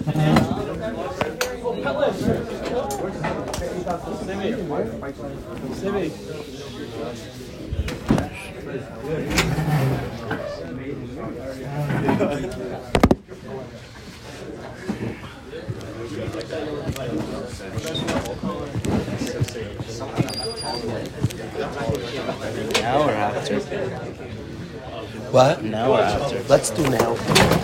Now or after? What? Now or after? Let's do now.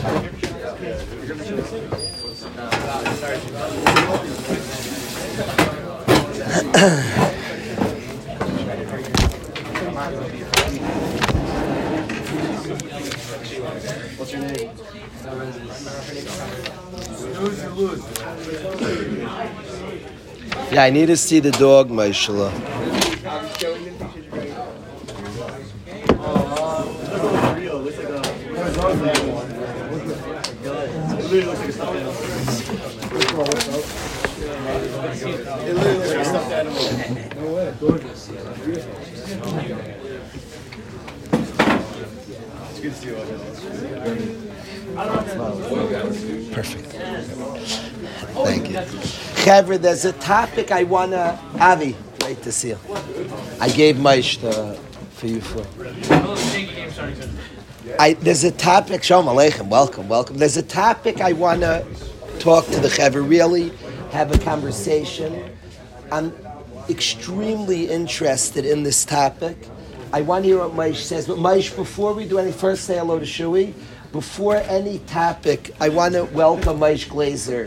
What's your name? Yeah, I need to see the dog, Maishala. Perfect. Thank you. Chevra, there's a topic I want to... Avi, great to see you. I gave Maish for you for... There's a topic... Shalom Aleichem, welcome. There's a topic I want to talk to the Chevra, really have a conversation. I'm extremely interested in this topic. I want to hear what Maish says. But Maish, before we do any, first say hello to Shui. Before any topic, I want to welcome Maish Glazer.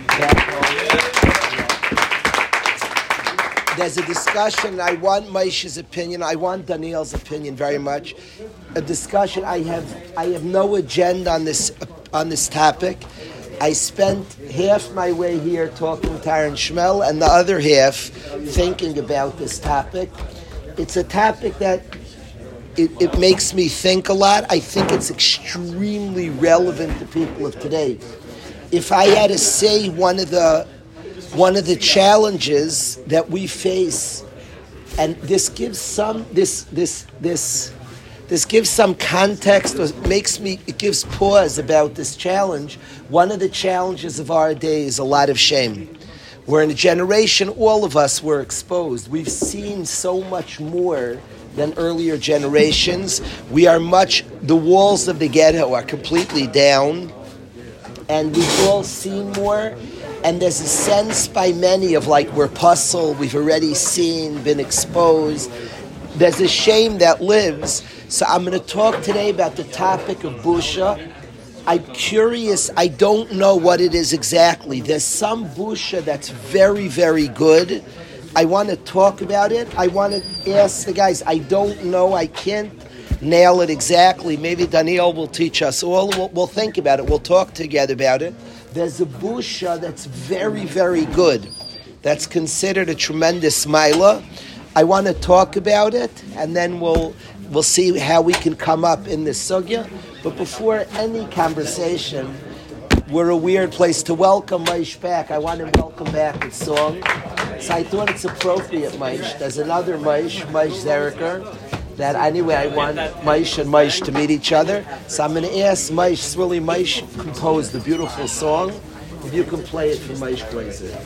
There's a discussion. I want Maish's opinion. I want Daniel's opinion very much. A discussion. I have no agenda on this topic. I spent half my way here talking to Aaron Shmuel and the other half thinking about this topic. It's a topic that it makes me think a lot. I think it's extremely relevant to people of today. If I had to say one of the challenges that we face, and this gives some gives some context, or it gives pause about this challenge. One of the challenges of our day is a lot of shame. We're in a generation, all of us were exposed. We've seen so much more than earlier generations. The walls of the ghetto are completely down, and we've all seen more. And there's a sense by many of like we're puzzled, we've already seen, been exposed. There's a shame that lives. So I'm going to talk today about the topic of busha. I'm curious, I don't know what it is exactly. There's some busha that's very, very good. I want to talk about it. I want to ask the guys, I don't know, I can't nail it exactly. Maybe Daniel will teach us all. We'll think about it. We'll talk together about it. There's a busha that's very, very good. That's considered a tremendous maila. I want to talk about it, and then we'll see how we can come up in this sugya. But before any conversation, we're a weird place to welcome Maish back. I want to welcome back with song. So I thought it's appropriate, Maish. There's another Maish Zeriker, that anyway I want Maish and Maish to meet each other. So I'm going to ask Maish, really Maish composed a beautiful song. If you can play it for Maish Glazer.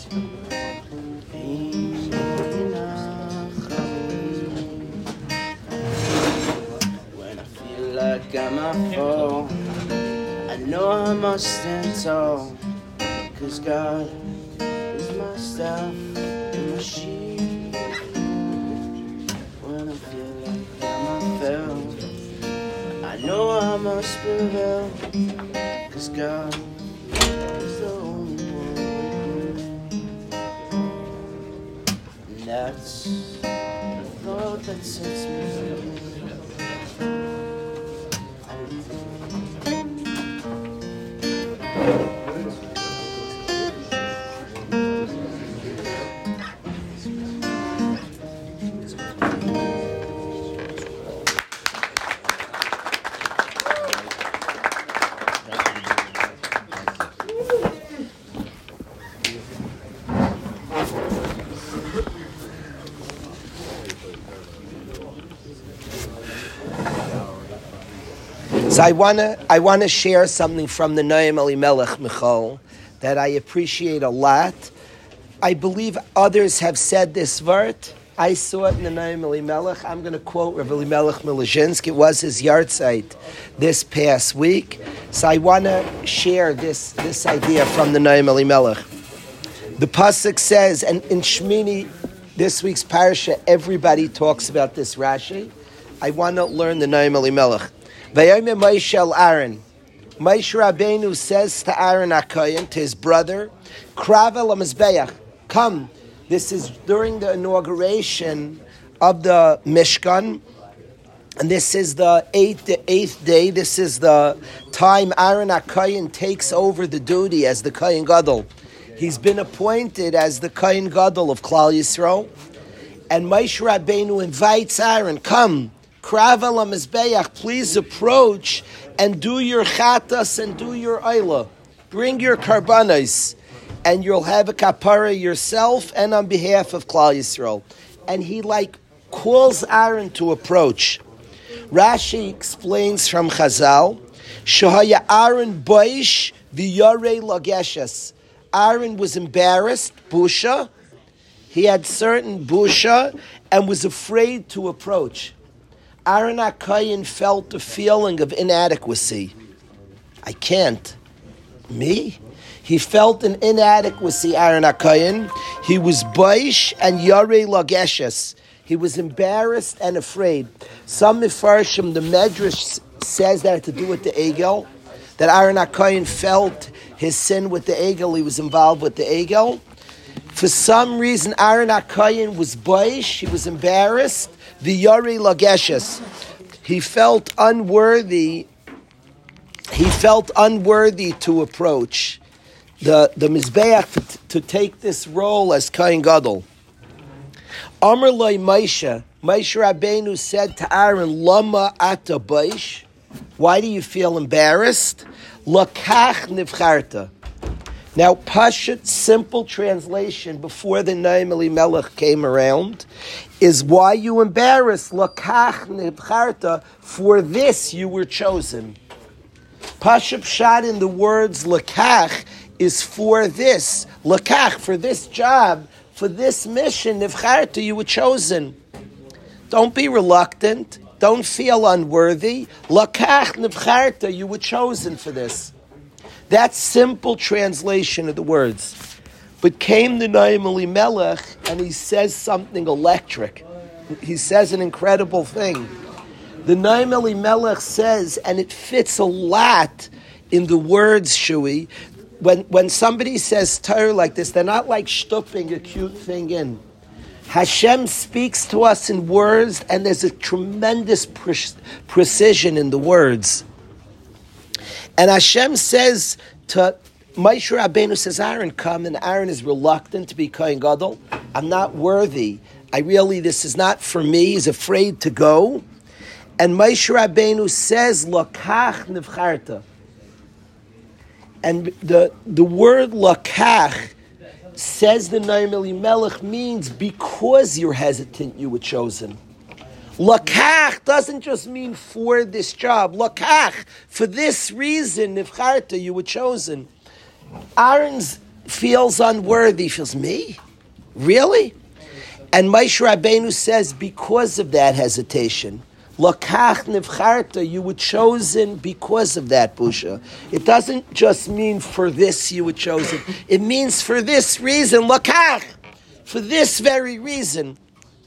When I feel like I'm a fall, I know I must stand tall, 'cause God is my staff and my shield. When I feel like I'm a fail, I know I must prevail, 'cause God is the only one. And that's the thought that sets me free. So I wanna share something from the Noam Elimelech, Michal, that I appreciate a lot. I believe others have said this word. I saw it in the Noam Elimelech. I'm going to quote Rav Elimelech Milozhinsk. It was his yahrzeit this past week. So I want to share this idea from the Noam Elimelech. The pasuk says, and in Shmini, this week's parsha, everybody talks about this Rashi. I want to learn the Noam Elimelech. Vayomer Moshe el Aaron. Moshe Rabbeinu says to Aaron HaKohen, to his brother, Krav el HaMizbeach, come. This is during the inauguration of the Mishkan, and this is the eighth day. This is the time Aaron HaKohen takes over the duty as the Kohen Gadol. He's been appointed as the Kohen Gadol of Klal Yisrael, and Moshe Rabbeinu invites Aaron, come, Krav el HaMizbeach, please approach and do your chatas and do your oila. Bring your karbanos, and you'll have a kapara yourself and on behalf of Klal Yisrael. And he calls Aaron to approach. Rashi explains from Chazal, Shahaya Aaron boish v'yarei lageshes. Aaron was embarrassed, busha. He had certain busha and was afraid to approach. Aaron HaKohen felt a feeling of inadequacy. I can't. Me? He felt an inadequacy, Aaron HaKohen. He was boish and yarei lageshes. He was embarrassed and afraid. Some Mefarshim, the Medrash says that had to do with the Egel, that Aaron HaKohen felt his sin with the Egel, he was involved with the Egel. For some reason, Aaron HaKohen was boish, he was embarrassed, the Yari Lageshes. He felt unworthy to approach the Mizbeach to take this role as Kohen Gadol. Amar Loi Moshe Rabbeinu said to Aaron, Lama ata boish, why do you feel embarrassed? Lakach nivcharta. Now, Pashut, simple translation, before the Noam Elimelech came around, is why you embarrassed, Lakach nivcharta, for this you were chosen. Pashut Pshat in the words Lakach is for this, Lakach, for this job, for this mission, nivcharta, you were chosen. Don't be reluctant, don't feel unworthy, Lakach nivcharta, you were chosen for this. That's simple translation of the words. But came the Noam Elimelech and he says something electric. He says an incredible thing. The Noam Elimelech says, and it fits a lot in the words, Shui, when somebody says Torah like this, they're not like stuffing a cute thing in. Hashem speaks to us in words, and there's a tremendous precision in the words. And Hashem says to Moshe Rabbeinu, says, Aaron, come, and Aaron is reluctant to be Kohen Gadol. I'm not worthy. This is not for me. He's afraid to go. And Moshe Rabbeinu says, Lakach nivcharta. And the word Lakach, says the Noam Elimelech, means because you're hesitant, you were chosen. Lakach doesn't just mean for this job. Lakach, for this reason, nivcharta, you were chosen. Aaron's feels unworthy, feels, me? Really? And Moshe Rabbeinu says, because of that hesitation, Lakach nivcharta, you were chosen because of that busha. It doesn't just mean for this you were chosen. It means for this reason, Lakach, for this very reason.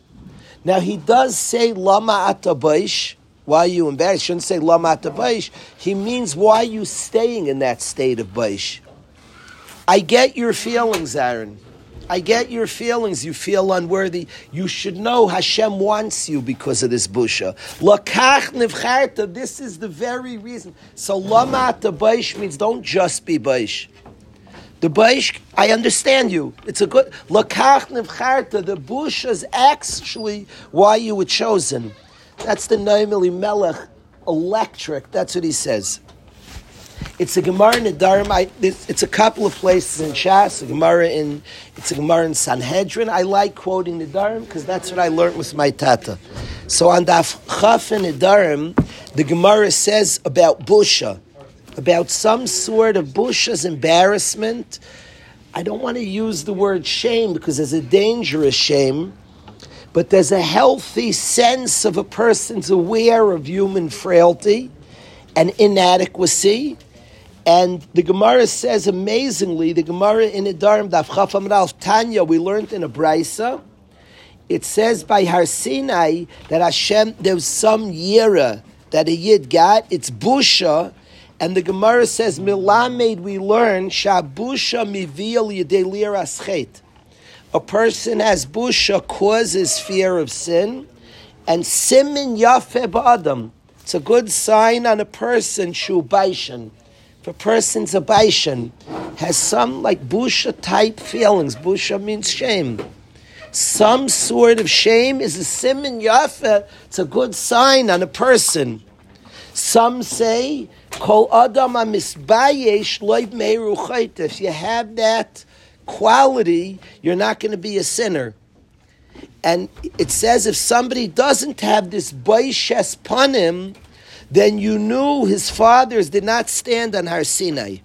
Now he does say lama atabaish. Why are you embarrassed? He shouldn't say lama atabaish. He means why are you staying in that state of baish? I get your feelings, Aaron. I get your feelings. You feel unworthy. You should know Hashem wants you because of this busha. Lakach nivcharta. This is the very reason. So lama atabaish means don't just be baish. The baish, I understand you. It's a good lakach nivcharta. The busha is actually why you were chosen. That's the Noam Elimelech electric. That's what he says. It's a Gemara in Nedarim. It's a couple of places in Shas. It's a Gemara in Sanhedrin. I like quoting Nedarim because that's what I learned with my tata. So on Daf Chaf in Nedarim, the Gemara says about busha, about some sort of busha's embarrassment. I don't want to use the word shame because there's a dangerous shame, but there's a healthy sense of a person's aware of human frailty and inadequacy. And the Gemara says amazingly, the Gemara in Nedarim, Daf Chaf Amud Aleph Tanya, we learned in a Brisa, it says by Har Sinai that Hashem, there's some yira that a Yid got, it's busha, and the Gemara says, Milamed, we learn, Shabusha mivil yedei liras chet. A person has busha, causes fear of sin, and simin yafeh ba'adam. It's a good sign on a person, shu baishan. If a person's a baishan, has some like busha type feelings. Busha means shame. Some sort of shame is a simin yafeh. It's a good sign on a person. Some say, Kol adam amisbayesh loib meiru chayta. If you have that quality, you're not going to be a sinner. And it says if somebody doesn't have this baishes panim, then you knew his fathers did not stand on Har Sinai.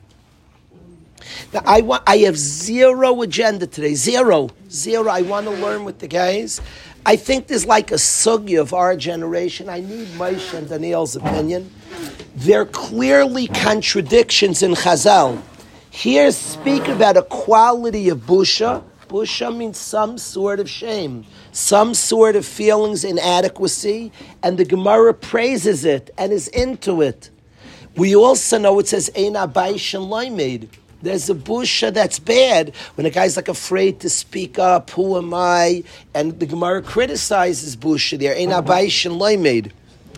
Now I have zero agenda today. Zero. I want to learn with the guys. I think there's like a sugya of our generation. I need Moshe and Daniel's opinion. There are clearly contradictions in Chazal. Here speak about a quality of busha. Busha means some sort of shame, some sort of feelings inadequacy, and the Gemara praises it and is into it. We also know it says Eina Baishan Laimed. There's a busha that's bad when a guy's like afraid to speak up. Who am I? And the Gemara criticizes busha there. Eina Baishan Laimed.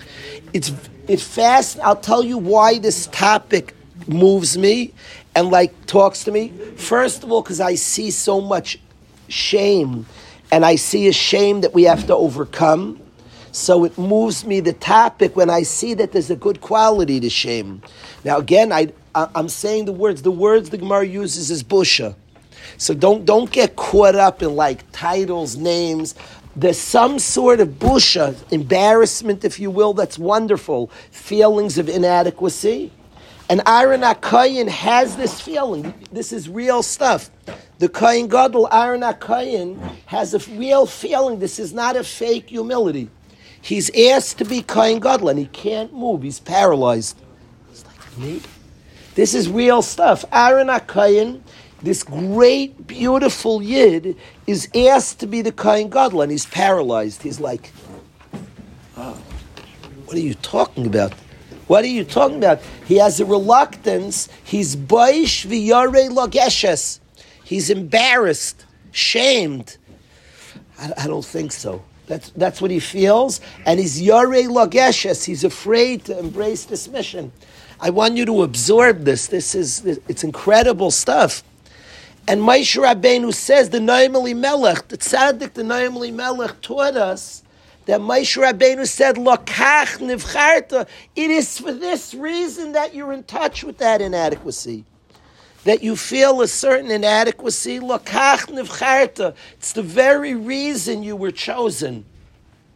It's fast. I'll tell you why this topic moves me and like talks to me. First of all, because I see so much shame, and I see a shame that we have to overcome. So it moves me, the topic, when I see that there's a good quality to shame. Now again, I'm saying the words the Gemara uses is busha. So don't get caught up in like titles, names. There's some sort of busha, embarrassment, if you will, that's wonderful. Feelings of inadequacy. And Aaron HaKohen has this feeling. This is real stuff. The Kohen Gadol, Aaron HaKohen, has a real feeling. This is not a fake humility. He's asked to be Kohen Gadol, and he can't move. He's paralyzed. It's like, me? This is real stuff. Aaron HaKohen, this great, beautiful Yid, is asked to be the Kohen Gadol, and he's paralyzed. He's like, oh, what are you talking about? What are you talking about? He has a reluctance. He's baish v'yarei lageshes. He's embarrassed, shamed. I don't think so. That's what he feels. And he's yarei lageshes. He's afraid to embrace this mission. I want you to absorb this. It's incredible stuff. And Moshe Rabbeinu says, the Noam Elimelech, the tzaddik, the Noam Elimelech taught us that Moshe Rabbeinu said, Lakach nivcharta. It is for this reason that you're in touch with that inadequacy. That you feel a certain inadequacy. Lakach nivcharta. It's the very reason you were chosen.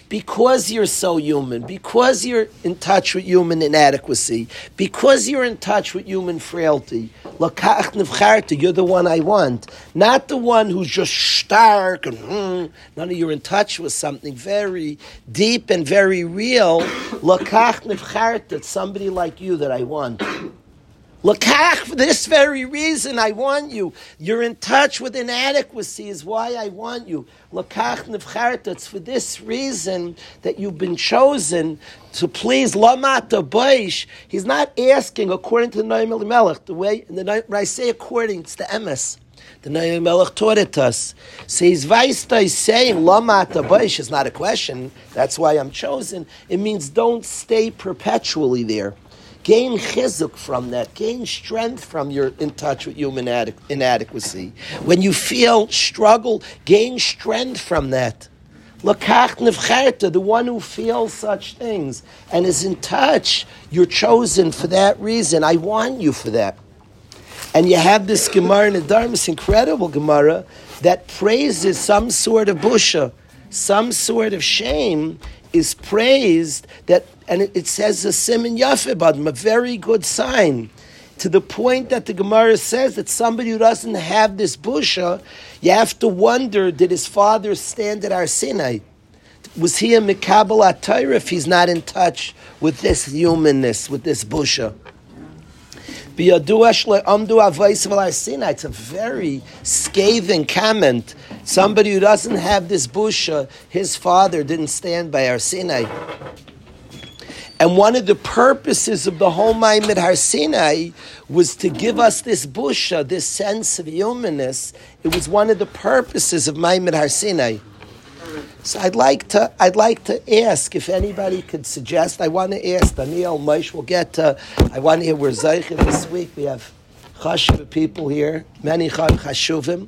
because you're so human, because you're in touch with human inadequacy, because you're in touch with human frailty, lakach nivcharta, you're the one I want. Not the one who's just stark and none of you're in touch with something very deep and very real. Lakach nivcharta, it's somebody like you that I want. Lakach, for this very reason I want you. You're in touch with inadequacy is why I want you. Lakach nivcharta, it's for this reason that you've been chosen to please Lamata Baish. He's not asking according to the Noam Elimelech. The way, when I say according, it's the emes. The Noam Elimelech taught it to us. So he's Vaista is saying Lamata Baish is not a question. That's why I'm chosen. It means don't stay perpetually there. Gain chizuk from that. Gain strength from your in touch with human inadequacy. When you feel struggle, gain strength from that. Lakach nivcharta, the one who feels such things and is in touch, you're chosen for that reason. I want you for that. And you have this Gemara in the Dharma, this incredible Gemara, that praises some sort of busha, some sort of shame is praised, that, and it says a siman yafeh badim, a very good sign, to the point that the Gemara says that somebody who doesn't have this busha, you have to wonder, did his father stand at Har Sinai? Was he a Mekabel HaTorah if he's not in touch with this humanness, with this busha? It's a very scathing comment. Somebody who doesn't have this busha, his father didn't stand by Har Sinai. And one of the purposes of the whole Maimed Har Sinai was to give us this busha, this sense of humanness. It was one of the purposes of Maimed Har Sinai. So I'd like to ask if anybody could suggest. I want to ask Daniel Moshe. We'll get to. I want to hear we're Zeicher this week. We have chashuv people here, many chashuvim.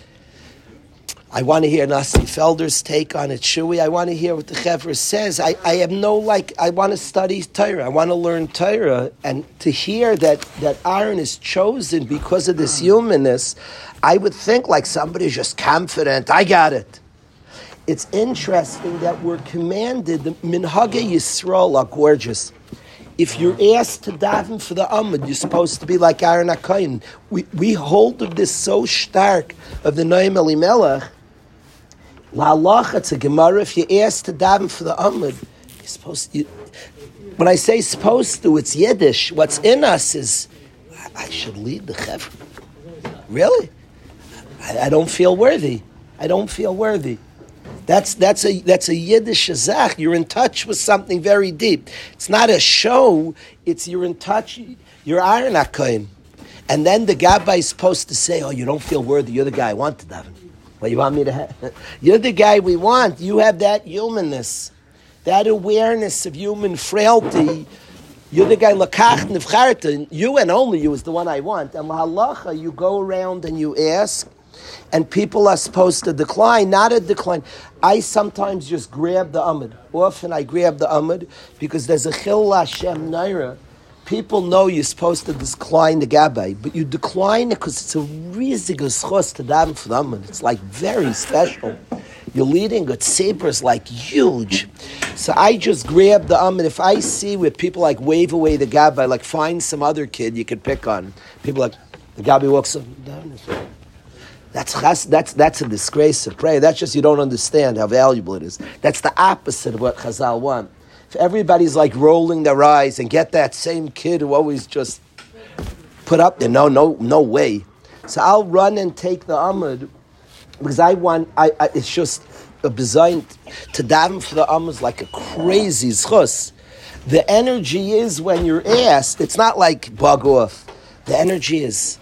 I want to hear Nasi Felder's take on it. Shui. I want to hear what the Chevra says. I have no I want to study Torah. I want to learn Torah, and to hear that Aaron is chosen because of this humanness, I would think like somebody's just confident. I got it. It's interesting that we're commanded, the Minhagei Yisrael are gorgeous. If you're asked to daven for the Amud, you're supposed to be like Aaron HaKohen. We hold of this so stark of the Noam Elimelech. La'alach, it's a Gemara, if you're asked to daven for the Amud, you're supposed to, when I say supposed to, it's Yiddish. What's in us is, I should lead the Chevra. Really? I don't feel worthy. I don't feel worthy. That's a Yiddish zach. You're in touch with something very deep. It's not a show. It's you're in touch. You're Aaron HaKohen. And then the Gabbai is supposed to say, oh, you don't feel worthy. You're the guy I want to daven. Well, you want me to have? You're the guy we want. You have that humanness, that awareness of human frailty. You're the guy, Lakach Nivcharta. You and only you is the one I want. And Lahalacha, you go around and you ask, and people are supposed to decline, not a decline. I sometimes just grab the Amud. Often I grab the Amud because there's a Chil Hashem Naira. People know you're supposed to decline the Gabbai, but you decline it because it's a riesige schos to daven for the Amud. It's like very special. You're leading a tzibur is like huge. So I just grab the Amud. If I see where people like wave away the Gabbai, like find some other kid you could pick on. People like, the Gabbai walks up down. That's a disgrace of prayer. That's just you don't understand how valuable it is. That's the opposite of what Chazal want. If everybody's like rolling their eyes and get that same kid who always just put up there, no way. So I'll run and take the Amud because I it's just a design to daven for the Amud is like a crazy zchus. The energy is when you're asked. It's not like bug off. The energy is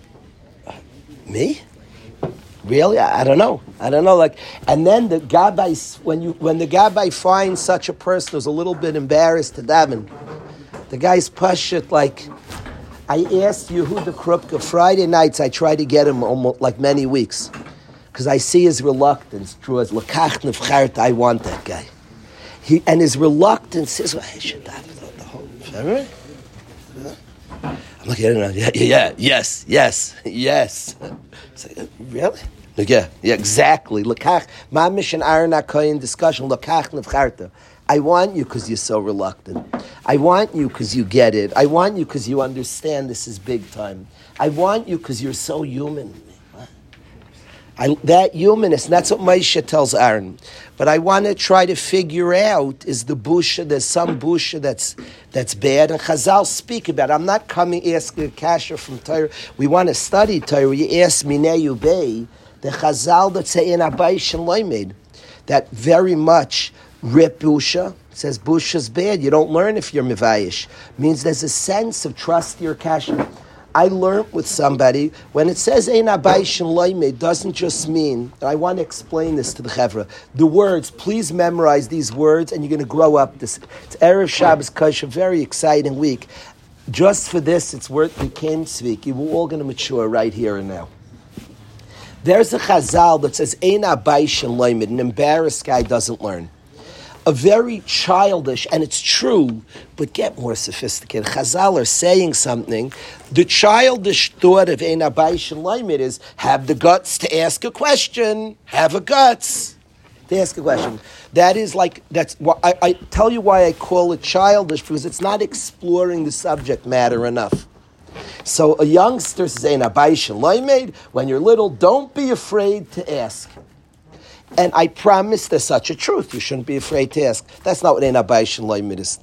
me. Really? I don't know. Like, and then the Gabbai, when the Gabbai finds such a person who's a little bit embarrassed to daven, the guy's pashut like, I asked Yehuda Krupka Friday nights. I try to get him almost like many weeks because I see his reluctance. True as Lakach Nivchart, I want that guy. And his reluctance is, well, I should daven the whole. Remember? I'm looking at him. Yeah, yes. It's like, really? Yeah, exactly. Lekach, mamish and Aaron HaKohen discussion. Lekach nevcharta. I want you because you're so reluctant. I want you because you get it. I want you because you understand this is big time. I want you because you're so human. That humanness, and that's what Moshe tells Aaron. But I want to try to figure out, is the busha, there's some busha that's bad, and Chazal speak about it. I'm not coming asking a kasha from Torah. We want to study Torah. You ask Minei Ubei, the Chazal that say in Abayis and Loimed, that very much rip busha, says busha's bad. You don't learn if you're Mivayish. Means there's a sense of trust your kasha. I learned with somebody, when it says Ein Abayis and Loimed, doesn't just mean, and I want to explain this to the Chevra, the words, please memorize these words and you're going to grow up. It's Erev Shabbos Kosher, very exciting week. Just for this, it's worth we came to speak. You were all going to mature right here and now. There's a Chazal that says Ein Abayis and Loimed, an embarrassed guy doesn't learn. A very childish, and it's true, but get more sophisticated. Chazal are saying something. The childish thought of Ein Abayis and Loimed is have the guts to ask a question. Have a guts to ask a question. That is like, that's why I tell you why I call it childish, because it's not exploring the subject matter enough. So a youngster says Ein Abayis and Loimed, when you're little, don't be afraid to ask. And I promise there's such a truth. You shouldn't be afraid to ask. That's not what Ein Abayis and Loimed is.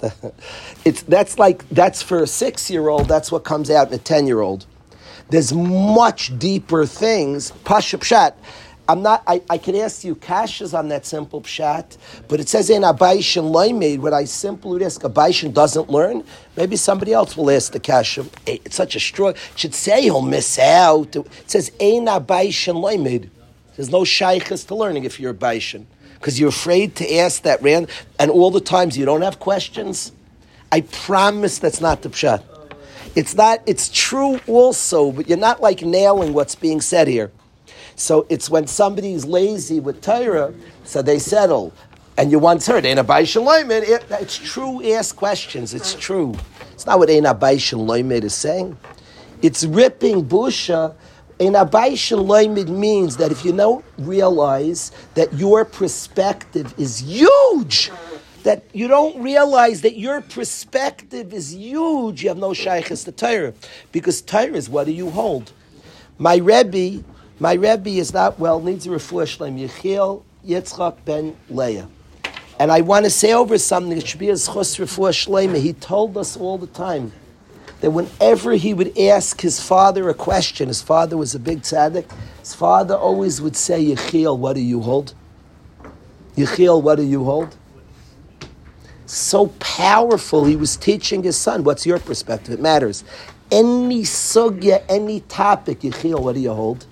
That's for a 6-year-old. That's what comes out in a 10-year-old. There's much deeper things. Pasha pshat. I can ask you kashas on that simple pshat, but it says Ein Abayis and Loimed. When I simply would ask, Abayis doesn't learn, maybe somebody else will ask the kasha. It's such a struggle. It should say he'll miss out. It says Ein Abayis and Loimed. There's no shaykhs to learning if you're a Baishan, because you're afraid to ask that and all the times you don't have questions. I promise that's not the pshat. It's not. It's true also, but you're not like nailing what's being said here. So it's when somebody's lazy with Torah, so they settle. And you once heard Ein Abayis and Loimed. It's true. Ask questions. It's true. It's not what Ein Abayis and Loimed is saying. It's ripping busha. Ein Abayis and Loimed means that if you don't realize that your perspective is huge, that you don't realize that your perspective is huge, you have no shaykhs to Torah. Because Torah is what do you hold? My Rebbe is not well, needs a refuah shleim, Yechiel Yitzchak ben Leah. And I want to say over something that should be a schus refuah shleim. He told us all the time that whenever he would ask his father a question, his father was a big tzaddik, his father always would say, Yechiel, what do you hold? Yechiel, what do you hold? So powerful, he was teaching his son, what's your perspective? It matters. Any sugya, any topic, Yechiel, what do you hold?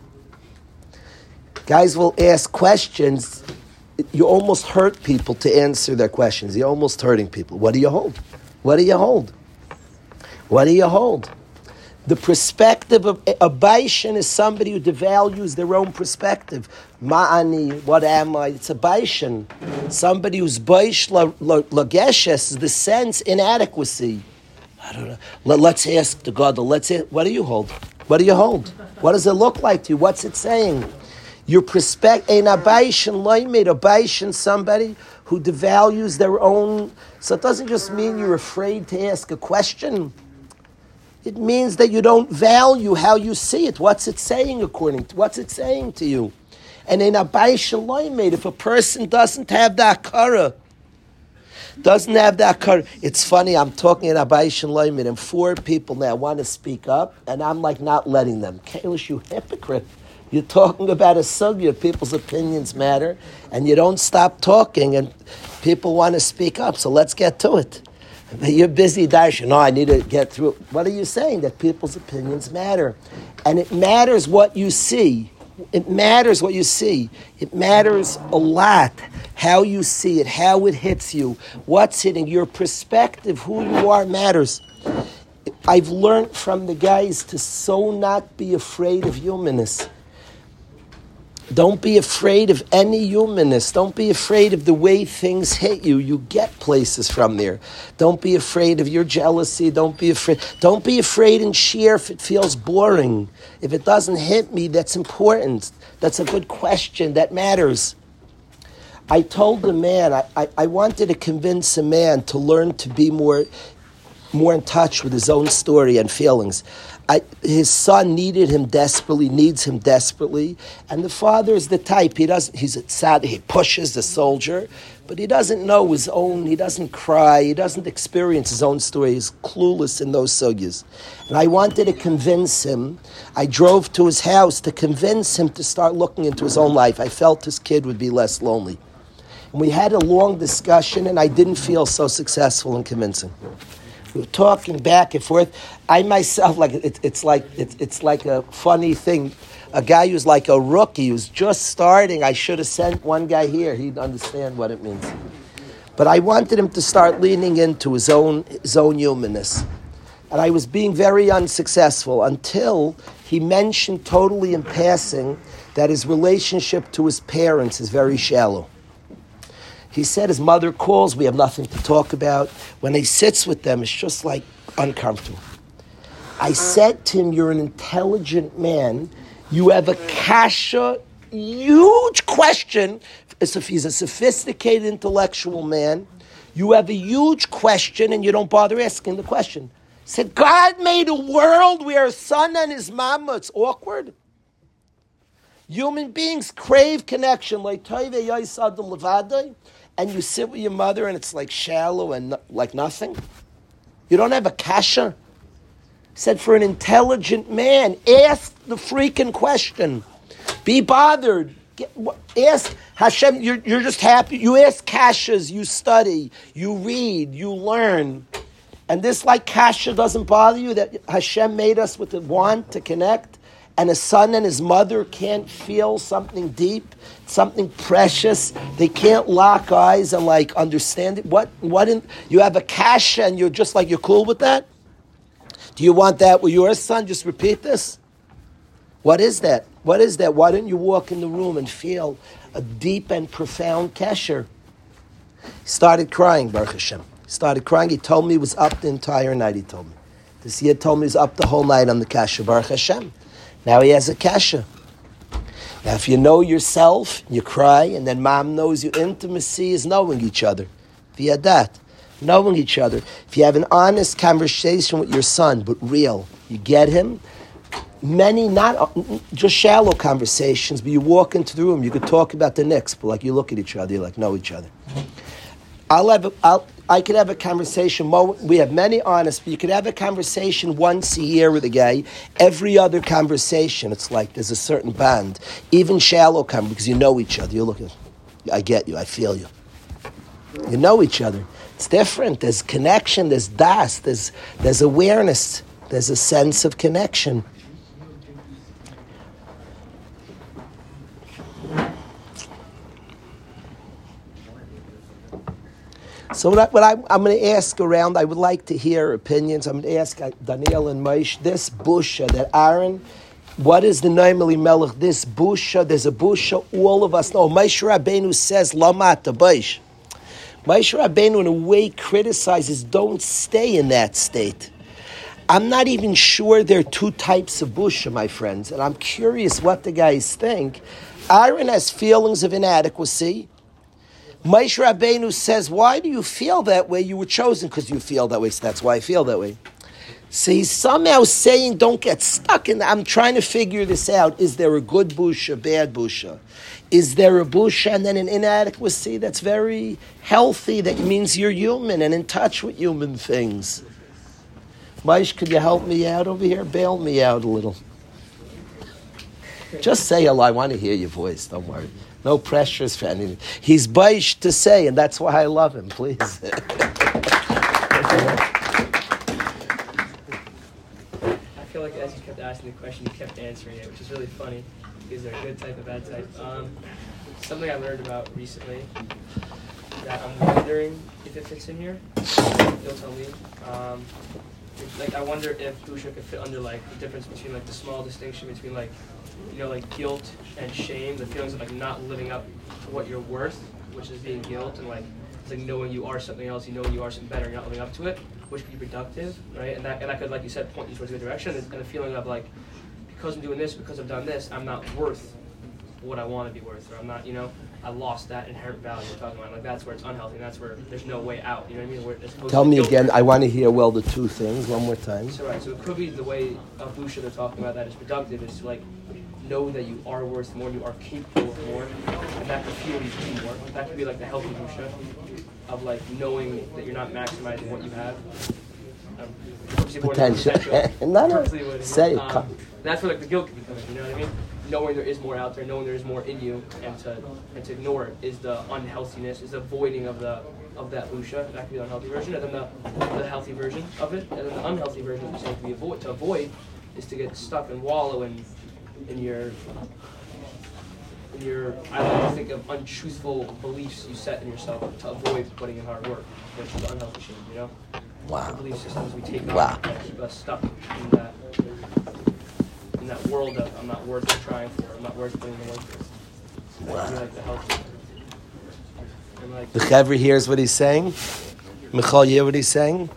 Guys will ask questions, you almost hurt people to answer their questions. You're almost hurting people. What do you hold? What do you hold? What do you hold? The perspective of a Baishan is somebody who devalues their own perspective. Ma'ani, what am I? It's a Baishan. Somebody who's Baish lageshes is the sense inadequacy. I don't know. Let's ask the God. Let's ask, what do you hold? What do you hold? What does it look like to you? What's it saying? Your perspective, Ein Abayis and Loimed, a Baishan, somebody who devalues their own. So it doesn't just mean you're afraid to ask a question. It means that you don't value how you see it. What's it saying what's it saying to you? And in Abayis and Loimed, if a person doesn't have the akara, it's funny, I'm talking in Abayis and Loimed, and 4 people now want to speak up, and I'm like not letting them. Kalish, you hypocrite. You're talking about a sugya, people's opinions matter, and you don't stop talking, and people want to speak up, so let's get to it. You're busy, Darshan. No, I need to get through. What are you saying? That people's opinions matter. And it matters what you see. It matters what you see. It matters a lot how you see it, how it hits you, what's hitting. Your perspective, who you are, matters. I've learned from the guys to so not be afraid of humanness. Don't be afraid of any humanness. Don't be afraid of the way things hit you. You get places from there. Don't be afraid of your jealousy. Don't be afraid. Don't be afraid in sheer if it feels boring. If it doesn't hit me, that's important. That's a good question. That matters. I told the man, I wanted to convince a man to learn to be more in touch with his own story and feelings. His son needs him desperately, and the father is the type, he's sad, he pushes the soldier, but he doesn't know his own, he doesn't cry, he doesn't experience his own story, he's clueless in those sugyas. And I wanted to convince him, I drove to his house to convince him to start looking into his own life. I felt his kid would be less lonely. And we had a long discussion, and I didn't feel so successful in convincing. We were talking back and forth. I myself, it's like a funny thing. A guy who's like a rookie, who's just starting, I should have sent one guy here. He'd understand what it means. But I wanted him to start leaning into his own humanness. And I was being very unsuccessful until he mentioned totally in passing that his relationship to his parents is very shallow. He said his mother calls, we have nothing to talk about. When he sits with them, it's just like uncomfortable. I said to him, you're an intelligent man. You have a kasha, huge question. If he's a sophisticated intellectual man, you have a huge question and you don't bother asking the question. He said, God made a world where a son and his mama, it's awkward. Human beings crave connection, and you sit with your mother and it's like shallow and like nothing. You don't have a kasha. He said, for an intelligent man, ask the freaking question. Be bothered. Ask Hashem, you're just happy. You ask kashas, you study, you read, you learn. And this like kasha doesn't bother you, that Hashem made us with the want to connect. And a son and his mother can't feel something deep, something precious. They can't lock eyes and like understand it. You have a kasha and you're just like, you're cool with that? Do you want that with your son? Just repeat this. What is that? What is that? Why don't you walk in the room and feel a deep and profound kasher? He started crying, Baruch Hashem. He started crying. He told me he was up the entire night, he told me. This year told me he was up the whole night on the kasher, Baruch Hashem. Now he has a kasha. Now if you know yourself, you cry, and then mom knows you, intimacy is knowing each other. Via that. Knowing each other. If you have an honest conversation with your son, but real, you get him, many, not just shallow conversations, but you walk into the room, you could talk about the next, but like you look at each other, you like know each other. I could have a conversation, we have many honest, but you could have a conversation once a year with a guy. Every other conversation, it's like there's a certain bond. Even shallow conversation, because you know each other. You look at, I get you, I feel you. You know each other. It's different. There's connection, there's das, there's awareness, there's a sense of connection. So what I'm going to ask around, I would like to hear opinions. I'm going to ask Daniel and Moshe, this busha that Aaron, what is the name of Melech? This busha, there's a busha, all of us know. Moshe Rabbeinu says, Lama tabaysh. Moshe Rabbeinu in a way criticizes, don't stay in that state. I'm not even sure there are two types of busha, my friends, and I'm curious what the guys think. Aaron has feelings of inadequacy. Moshe Rabbeinu says, why do you feel that way? You were chosen because you feel that way, so that's why I feel that way. So he's somehow saying, don't get stuck in that. I'm trying to figure this out. Is there a good busha, bad busha? Is there a busha and then an inadequacy that's very healthy, that means you're human and in touch with human things? Moshe, could you help me out over here? Bail me out a little. Just say hello. I want to hear your voice. Don't worry. No pressures for anything. He's baish to say, and that's why I love him. Please. I feel like as you kept asking the question, you kept answering it, which is really funny. Is there a good type, a bad type? Something I learned about recently that I'm wondering if it fits in here. You'll tell me. I wonder if busha could fit under like the difference between like the small distinction between like like guilt and shame, the feelings of like not living up to what you're worth, which is being guilt, and like it's like knowing you are something else, you know you are something better, you're not living up to it, which could be reductive, right? And that could, like you said, point you towards a good direction, and the feeling of like, because I'm doing this, because I've done this, I'm not worth what I want to be worth, or I'm not, I lost that inherent value we're talking about. Like that's where it's unhealthy, and that's where there's no way out. You know what I mean? Where it's Tell me again. I want to hear the two things one more time. So right. So it could be the way of Busha they're talking about that is productive is to like know that you are worth more, you are capable of more, and that could fuel you to do more. That could be like the healthy Busha of like knowing that you're not maximizing what you have. Potential. No. Say it. That's where like the guilt could be coming. You know what I mean? Knowing there is more out there, knowing there is more in you, and to ignore it is the unhealthiness, is the voiding of that busha. That could be the unhealthy version, and then the healthy version of it, and then the unhealthy version of it to avoid is to get stuck and wallow in your I like to think of untruthful beliefs you set in yourself to avoid putting in hard work, which is the unhealthy shame. Wow. The belief systems we take on Wow. keep us stuck in that world of I'm not worth trying for, I'm not worth putting the work for. Wow. Like the healthy. And like The Chevra hears what he's saying. Michal, you hear what he's saying?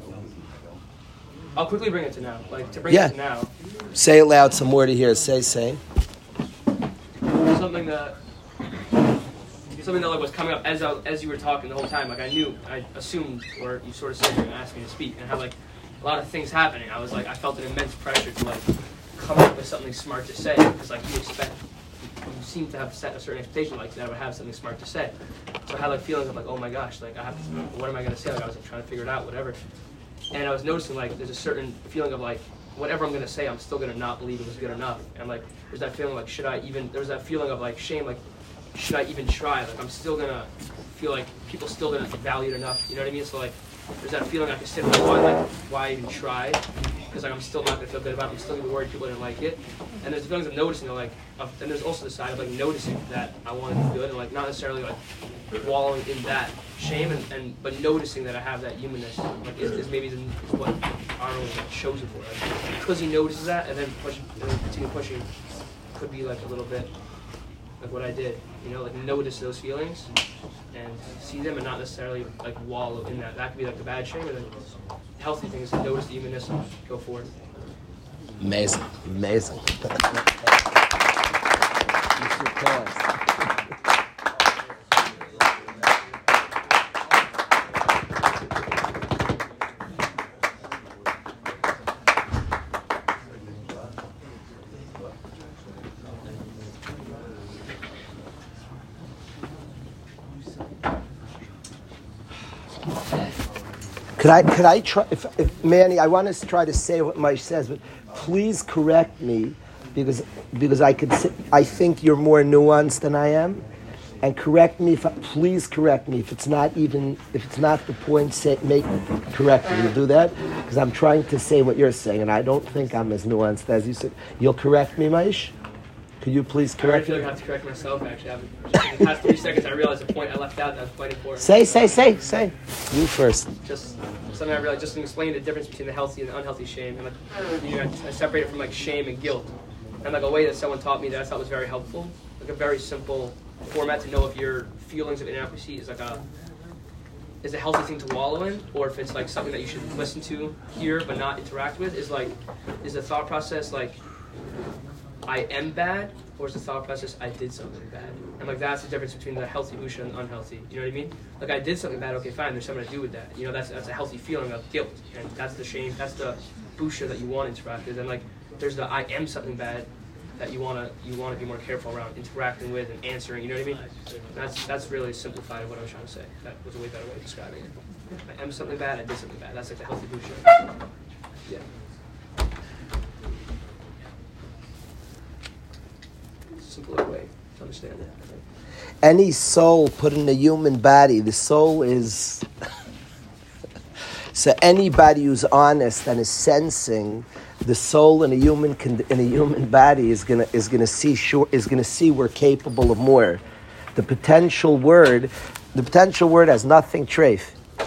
I'll quickly bring it to now. Like to bring it to now. Say it loud, some more to hear. Say. Something that like was coming up as you were talking the whole time. Like I assumed, or you sort of said you were going to ask me to speak, and had like a lot of things happening. I was like, I felt an immense pressure to like come up with something smart to say, because like you seem to have set a certain expectation like that I would have something smart to say. So I had like feelings of like, oh my gosh, like what am I going to say? Like I was like, trying to figure it out, whatever. And I was noticing like there's a certain feeling of like whatever I'm going to say, I'm still going to not believe it was good enough. And like there's that feeling like there's that feeling of like shame, like should I even try? Like I'm still going to feel like people still didn't value it enough. You know what I mean? So like there's that feeling I can sit with why even try? Because like I'm still not going to feel good about it. I'm still going to be worried people didn't like it. And there's the feelings of noticing, and there's also the side of like noticing that I want to be good, and like not necessarily like wallowing in that shame, but noticing that I have that humanness. Like is maybe what Arnold was like chosen for. Like, because he notices that, and then continue pushing, could be like a little bit like what I did. Like notice those feelings and see them, and not necessarily like wallow in that. That could be like the bad shame, and then healthy things to notice the humanness and go forward. Amazing. You should pause. Could I try, if Manny, I want to try to say what Mike says, but please correct me, because I think you're more nuanced than I am, and please correct me if it's not the point. Correct me. You'll do that, because I'm trying to say what you're saying, and I don't think I'm as nuanced as you said. You'll correct me, Maish? Could you please correct me? I feel like I have to correct myself, actually. In the past 3 seconds, I realized the point I left out that was quite important. Say. You first. Just something I realized, just to explain the difference between the healthy and the unhealthy shame. And I separate it from like shame and guilt. And like a way that someone taught me that I thought was very helpful, like a very simple format to know if your feelings of inadequacy is a healthy thing to wallow in, or if it's like something that you should listen to, hear, but not interact with, is the thought process like, I am bad, or is the thought process I did something bad? And like that's the difference between the healthy busha and the unhealthy. You know what I mean? Like I did something bad, okay, fine, there's something to do with that. That's a healthy feeling of guilt, and that's the shame, that's the busha that you want to interact with. And like there's the I am something bad that you want to be more careful around interacting with and answering. You know what I mean? That's really simplified what I was trying to say. That was a way better way of describing it. I am something bad, I did something bad. That's like the healthy busha. Yeah. Simpler way to understand it. Any soul put in a human body, the soul is... So anybody who's honest and is sensing the soul in a human body is gonna see we're capable of more. The potential word has nothing treif.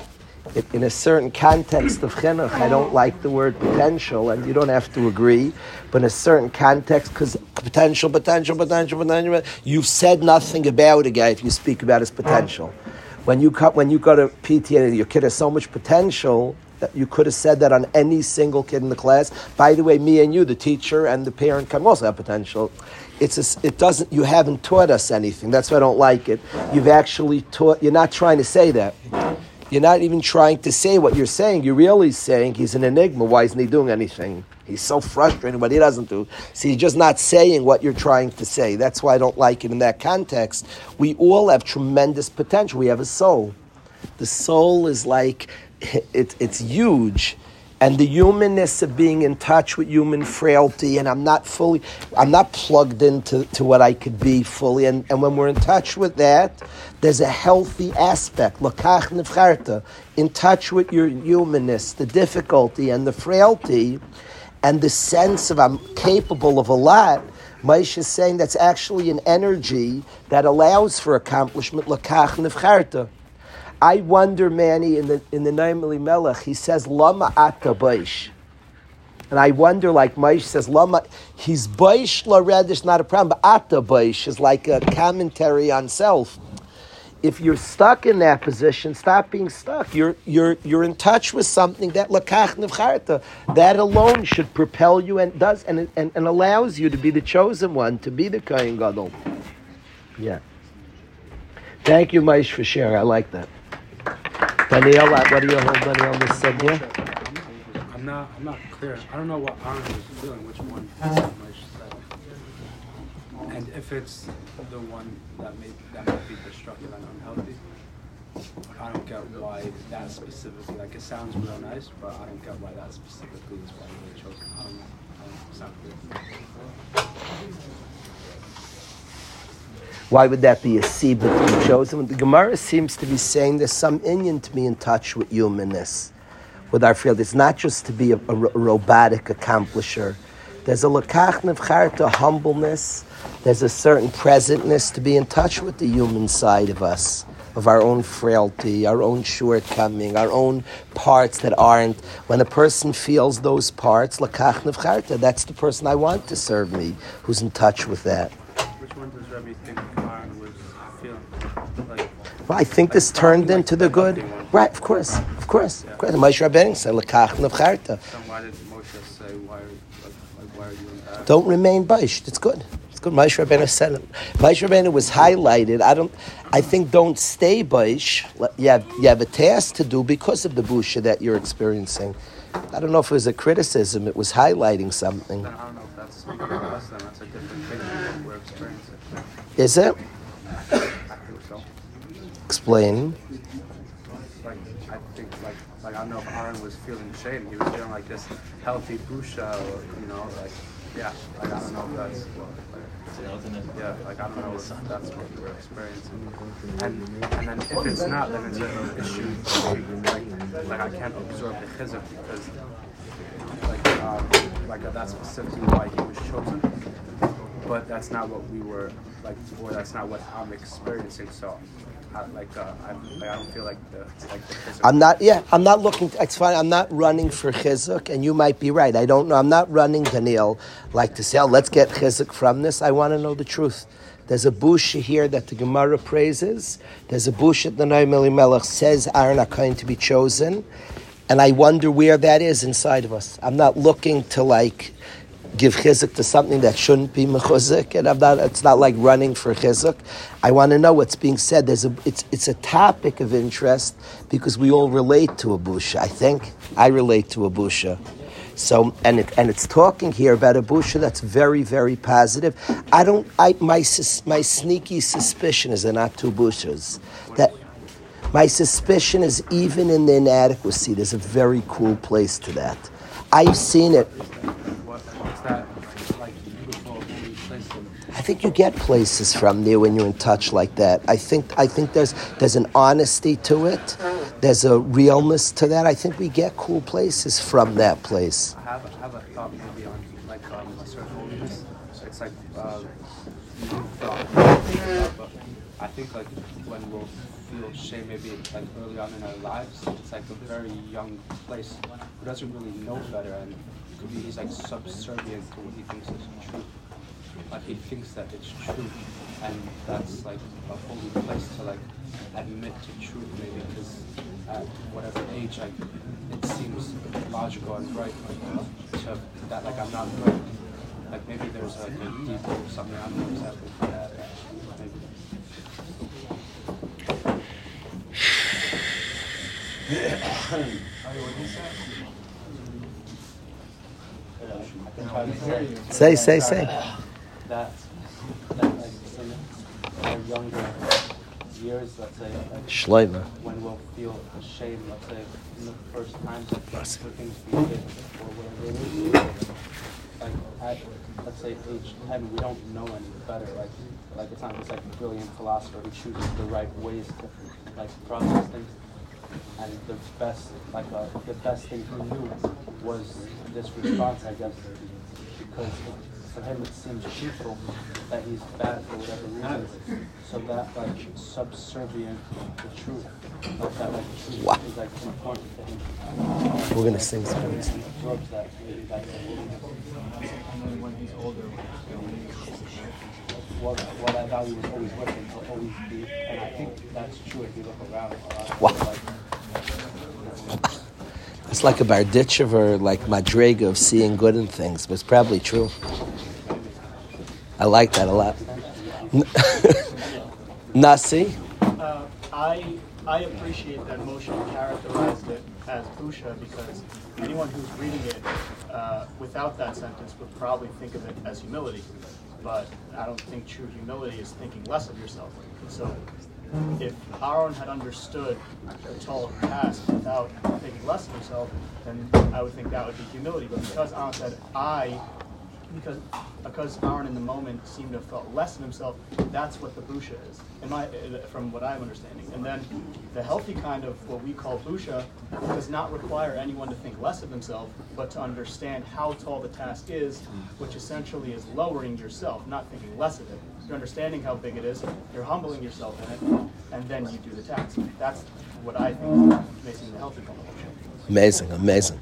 in a certain context of chinuch, I don't like the word potential, and you don't have to agree, but in a certain context, because potential, you've said nothing about a guy if you speak about his potential. When you go to PTA, your kid has so much potential that you could have said that on any single kid in the class. By the way, me and you, the teacher and the parent, can also have potential. You haven't taught us anything. That's why I don't like it. You've actually taught. You're not trying to say that. You're not even trying to say what you're saying. You're really saying he's an enigma. Why isn't he doing anything? He's so frustrated, but he doesn't do. So you're just not saying what you're trying to say. That's why I don't like it in that context. We all have tremendous potential. We have a soul. The soul is like, it's huge. And the humanness of being in touch with human frailty, and I'm not plugged into what I could be fully. And when we're in touch with that, there's a healthy aspect, lakach nefcharta, in touch with your humanness, the difficulty and the frailty, and the sense of I'm capable of a lot. Moshe is saying that's actually an energy that allows for accomplishment, lakach nefcharta. I wonder, Manny, in the Naim Elimelech, he says, Lama ata baish. And I wonder, like Moshe says, Lama, he's baish l'redish, not a problem, but ata baish is like a commentary on self. If you're stuck in that position, stop being stuck. You're in touch with something that lakach nefcharta, that alone should propel you and does and allows you to be the chosen one, to be the Kohen Gadol. Yeah. Thank you, Moshe, for sharing. I like that. Daniel, what do you hold, Daniel, this said here? I'm not clear. I don't know what Aaron was feeling, which one Moshe said. And if it's the one that might be destructive and unhealthy, I don't get why that specifically, like it sounds real nice, but I don't get why that specifically is why you were chosen. I don't know. It's not clear. Why would that be a seed to be chosen? The Gemara seems to be saying there's some inyan to be in touch with humanness, with our field. It's not just to be a robotic accomplisher. There's a lakach nefcharta humbleness. There's a certain presentness to be in touch with the human side of us, of our own frailty, our own shortcoming, our own parts that aren't. When a person feels those parts, lakach nefcharta, that's the person I want to serve me, who's in touch with that. Which one does Rabbi think Aaron was feeling? Well, I think this turned into the good. Right, of course. Yeah. Moshe Rabbeinu said, lakach nefcharta. Then why did Moshe say, why are you in that? Don't remain baish. It's good. It's good. Moshe Rabbeinu said it. Moshe Rabbeinu was highlighted. I think don't stay baish. You have a task to do because of the busha that you're experiencing. I don't know if it was a criticism. It was highlighting something. Then I don't know if that's something else. Then that's a different thing than what we're experiencing. Is it? I think so. Explain. I don't know if Aaron was feeling shame. He was feeling like this healthy busha, or I don't know if that's I don't know if that's what we were experiencing. And then if it's not, then it's an issue. Like I can't absorb the chizuk because that's specifically why he was chosen. But that's not what we were or that's not what I'm experiencing. So. I don't feel like the chizuk. I'm not looking. It's fine. I'm not running for chizuk, and you might be right. I don't know. I'm not running, Daniel, to say, let's get chizuk from this. I want to know the truth. There's a busha here that the Gemara praises. There's a busha that the Naim Elimelech says Aaron HaKohen to be chosen, and I wonder where that is inside of us. I'm not looking to give chizuk to something that shouldn't be mechuzik, and it's not like running for chizuk. I want to know what's being said. It's a topic of interest because we all relate to a busha. I think I relate to a busha. So and it's talking here about a busha that's very, very positive. My sneaky suspicion is they're not two bushas. That my suspicion is even in the inadequacy, there's a very cool place to that. I've seen it. What's that beautiful place? I think you get places from there when you're in touch like that. I think there's an honesty to it. There's a realness to that. I think we get cool places from that place. I have a thought maybe on a certain holiness. It's like new thought. I think like when we'll feel shame maybe like early on in our lives, it's like a very young place who doesn't really know better, and could be he's like subservient to what he thinks is true. Like he thinks that it's true, and that's like a holy place to like admit to truth maybe, because at whatever age like it seems logical and right to that like I'm not right. Like maybe there's like a deeper something I'm not exactly for that. Maybe. Say. That like in our younger years, let's say, like, Shloima. when we'll feel ashamed, let's say, in the first times for things we did or whatever it is. Like at, let's say, age 10, we don't know any better. Like it's not this like brilliant philosopher who chooses the right ways to like process things. And the best thing he knew was this response, I guess, because for him it seems truthful that he's bad for whatever reasons. So that like subservient to truth, like that like truth Wow. is like important to him. We're gonna sing some. He absorbs that maybe that's the holiness. And then when he's older, What I value was always with him, will always be, and I think that's true if you look around. Wow. It's like a Barditchev or like Madriga of seeing good in things, but it's probably true. I like that a lot. Nasi? I appreciate that Moshe characterized it as Busha, because anyone who's reading it without that sentence would probably think of it as humility. But I don't think true humility is thinking less of yourself. So if Aaron had understood the tall task without thinking less of himself, then I would think that would be humility. But because Aaron said because Aaron in the moment seemed to have felt less of himself, that's what the busha is, from what I'm understanding. And then the healthy kind of what we call busha does not require anyone to think less of himself, but to understand how tall the task is, which essentially is lowering yourself, not thinking less of it. You're understanding how big it is, you're humbling yourself in it, and then you do the task. That's what I think is making the healthy kind of busha. Amazing.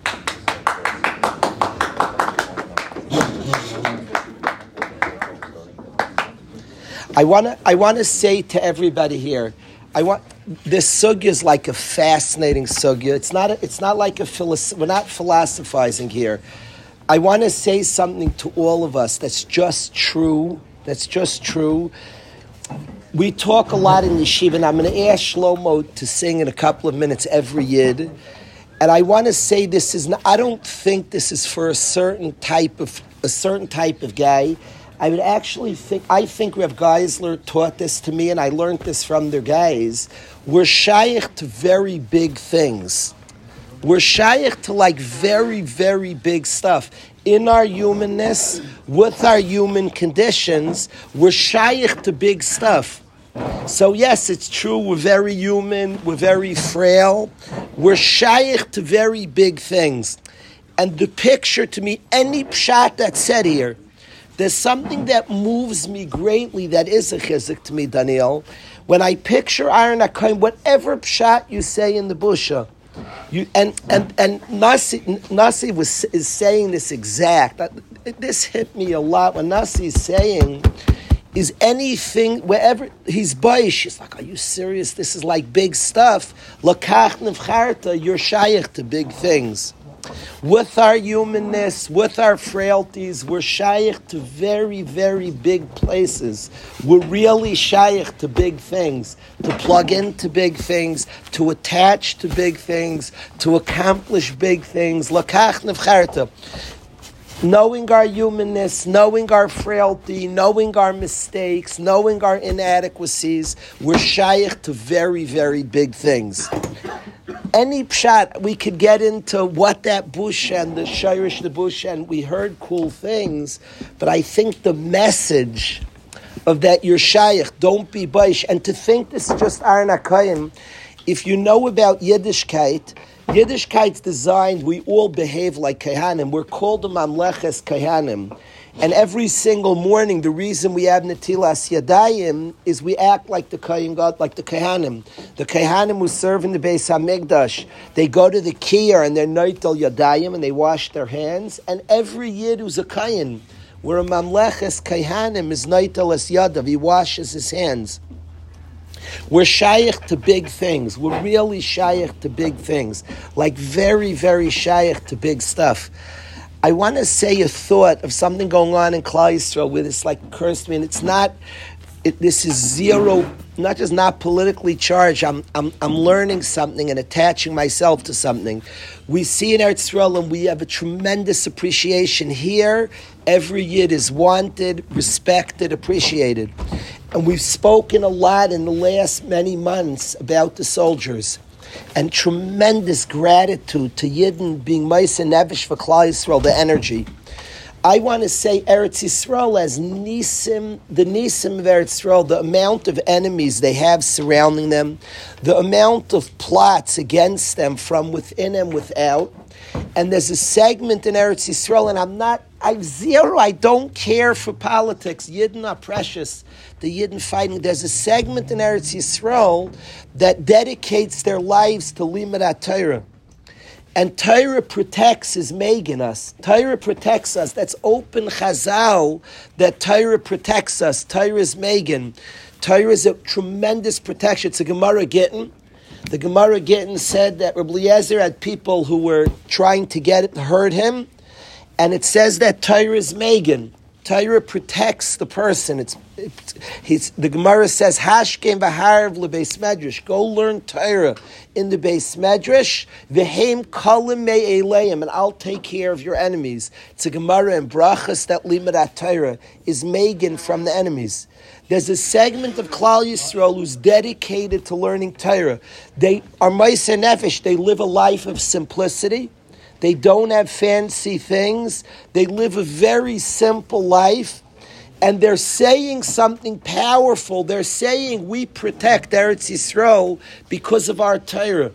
I want to say to everybody here, this sugya is like a fascinating sugya. It's not like we're not philosophizing here. I want to say something to all of us that's just true. We talk a lot in yeshiva, and I'm going to ask Shlomo to sing in a couple of minutes every yid. And I want to say this is not, I don't think this is for a certain type of guy. I would actually think Rav Geisler taught this to me, and I learned this from their guys. We're shaykh to very big things. We're shaykh to like very, very big stuff. In our humanness, with our human conditions, we're shaykh to big stuff. So yes, it's true, we're very human, we're very frail. We're shaykh to very big things. And the picture to me, any pshat that's said here, there's something that moves me greatly that is a chizik to me, Daniel. When I picture Aaron HaKohen, whatever pshat you say in the busha, Nasi is saying this exact. This hit me a lot. When Nasi is saying, is anything, wherever he's baish, he's like, are you serious? This is like big stuff. Lakach nevcharta, you're shaykh to big things. With our humanness, with our frailties, we're shaykh to very, very big places. We're really shaykh to big things, to plug into big things, to attach to big things, to accomplish big things. Lakach nevcharta. Knowing our humanness, knowing our frailty, knowing our mistakes, knowing our inadequacies, we're shaykh to very, very big things. Any pshat, we could get into what that bush and the shirish the bush, and we heard cool things, but I think the message of that you're shaykh, don't be baish, and to think this is just Aaron HaKohen, if you know about Yiddishkeit's designed, we all behave like Kehanim. We're called the Mamleches Kehanim. And every single morning, the reason we have Netilas Yadayim is we act like the Kohen God, like the Kohanim. The Kohanim who serve in the Beis HaMikdash, they go to the Kiyar and they're Neitel Yadayim and they wash their hands. And every Yid who's a Kohen, where a Mamleches Kohanim is Neitel Es Yadav, he washes his hands. We're shaykh to big things. We're really shaykh to big things. Like very, very shaykh to big stuff. I want to say a thought of something going on in Klal Yisrael where this like occurs to me, and it's not. This is zero, not just not politically charged. I'm learning something and attaching myself to something. We see in Eretz Yisrael, and we have a tremendous appreciation here. Every Yid is wanted, respected, appreciated, and we've spoken a lot in the last many months about the soldiers. And tremendous gratitude to Yidden being Ma'aseh Nefesh for Klal Yisrael, the energy. I want to say Eretz Yisrael as Nisim, the Nisim of Eretz Yisrael, the amount of enemies they have surrounding them, the amount of plots against them from within and without. And there's a segment in Eretz Yisrael, and I don't care for politics. Yidden are precious. The Yidden fighting. There's a segment in Eretz Yisrael that dedicates their lives to Limud HaTorah. And Torah protects is making us. Torah protects us. That's open chazal that Torah protects us. Torah is Megan. Torah is a tremendous protection. It's a Gemara Gittin. The Gemara Gittin said that Rabbi Eliezer had people who were trying to hurt him. And it says that Torah is Megan. Torah protects the person. The Gemara says, Hashkem v'harav lebeis medrash. Go learn Torah in the Beis Medrash. V'heim kalim me'eleim, and I'll take care of your enemies. It's a Gemara in Brachas that Limud HaTorah is Megan from the enemies. There's a segment of Klal Yisrael who's dedicated to learning Torah. They are Ma'aseh Nefesh. They live a life of simplicity. They don't have fancy things. They live a very simple life. And they're saying something powerful. They're saying we protect Eretz Yisrael because of our Torah.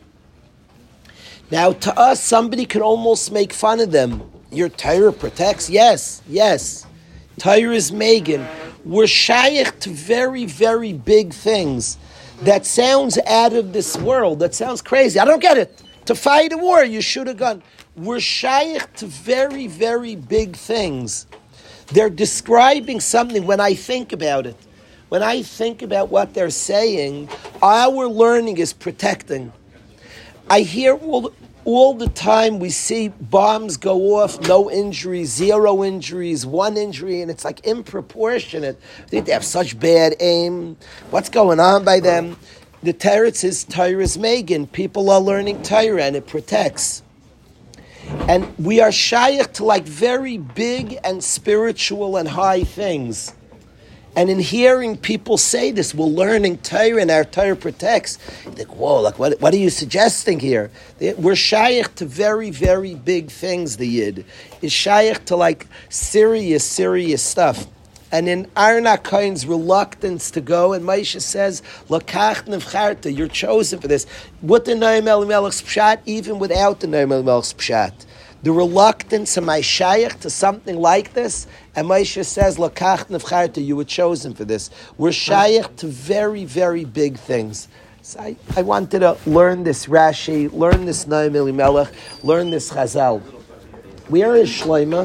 Now, to us, somebody can almost make fun of them. Your Torah protects? Yes. Torah is Megan. We're shaykh to very, very big things. That sounds out of this world. That sounds crazy. I don't get it. To fight a war, you shoot a gun. We're shaykh to very, very big things. They're describing something when I think about it. When I think about what they're saying, our learning is protecting. I hear all the time we see bombs go off, no injuries, 0 injuries, 1 injury, and it's like improportionate. I think they have such bad aim. What's going on by them? The teretz is Torah is Megan. People are learning Torah and it protects. And we are shaykh to like very big and spiritual and high things. And in hearing people say this, we're learning Torah and our Torah protects. You think, whoa, like what are you suggesting here? We're shaykh to very, very big things, the Yid. Is shaykh to like serious stuff. And in Aaron HaKohen's reluctance to go, and Moshe says, Lakach nevcharta, you're chosen for this. With the Noam Elimelech's pshat, even without the Noam Elimelech's pshat. The reluctance of my shaykh to something like this, and Moshe says, Lakach nevcharta, you were chosen for this. We're shaykh to very, very big things. So I wanted to learn this Rashi, learn this Noam Elimelech, learn this Chazal. Where is Shlomo?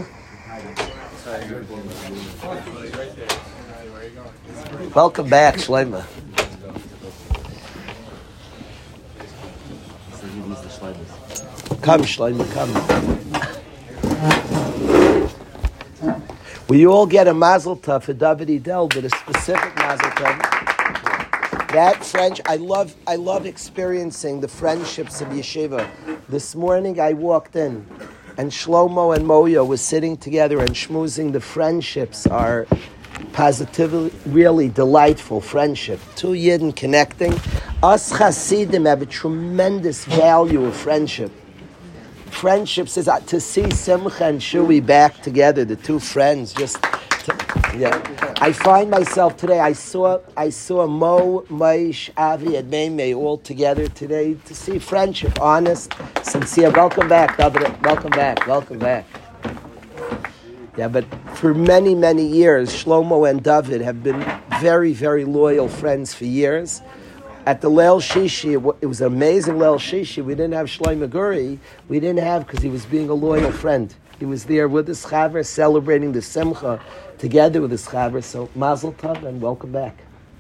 Welcome back, Shlomo. Come, Shlomo, come. We all get a mazel tov for David Idel, but a specific mazel tov. That French, I love experiencing the friendships of yeshiva. This morning I walked in, and Shlomo and Moya were sitting together and schmoozing. The friendships are positively, really delightful friendship. 2 Yidden connecting. Us Hasidim have a tremendous value of friendship. Friendship says to see Simcha and Shui back together, the 2 friends, I find myself today, I saw Mo, Maish, Avi, and Meimei all together today to see friendship, honest, sincere. Welcome back, David. Welcome back. Yeah, but for many, many years, Shlomo and David have been very, very loyal friends for years. At the Leil Shishi, it was an amazing Leil Shishi. We didn't have Shlomo Guri. We didn't have because he was being a loyal friend. He was there with his chaver, celebrating the Simcha together with his chaver. So Mazel Tov and welcome back.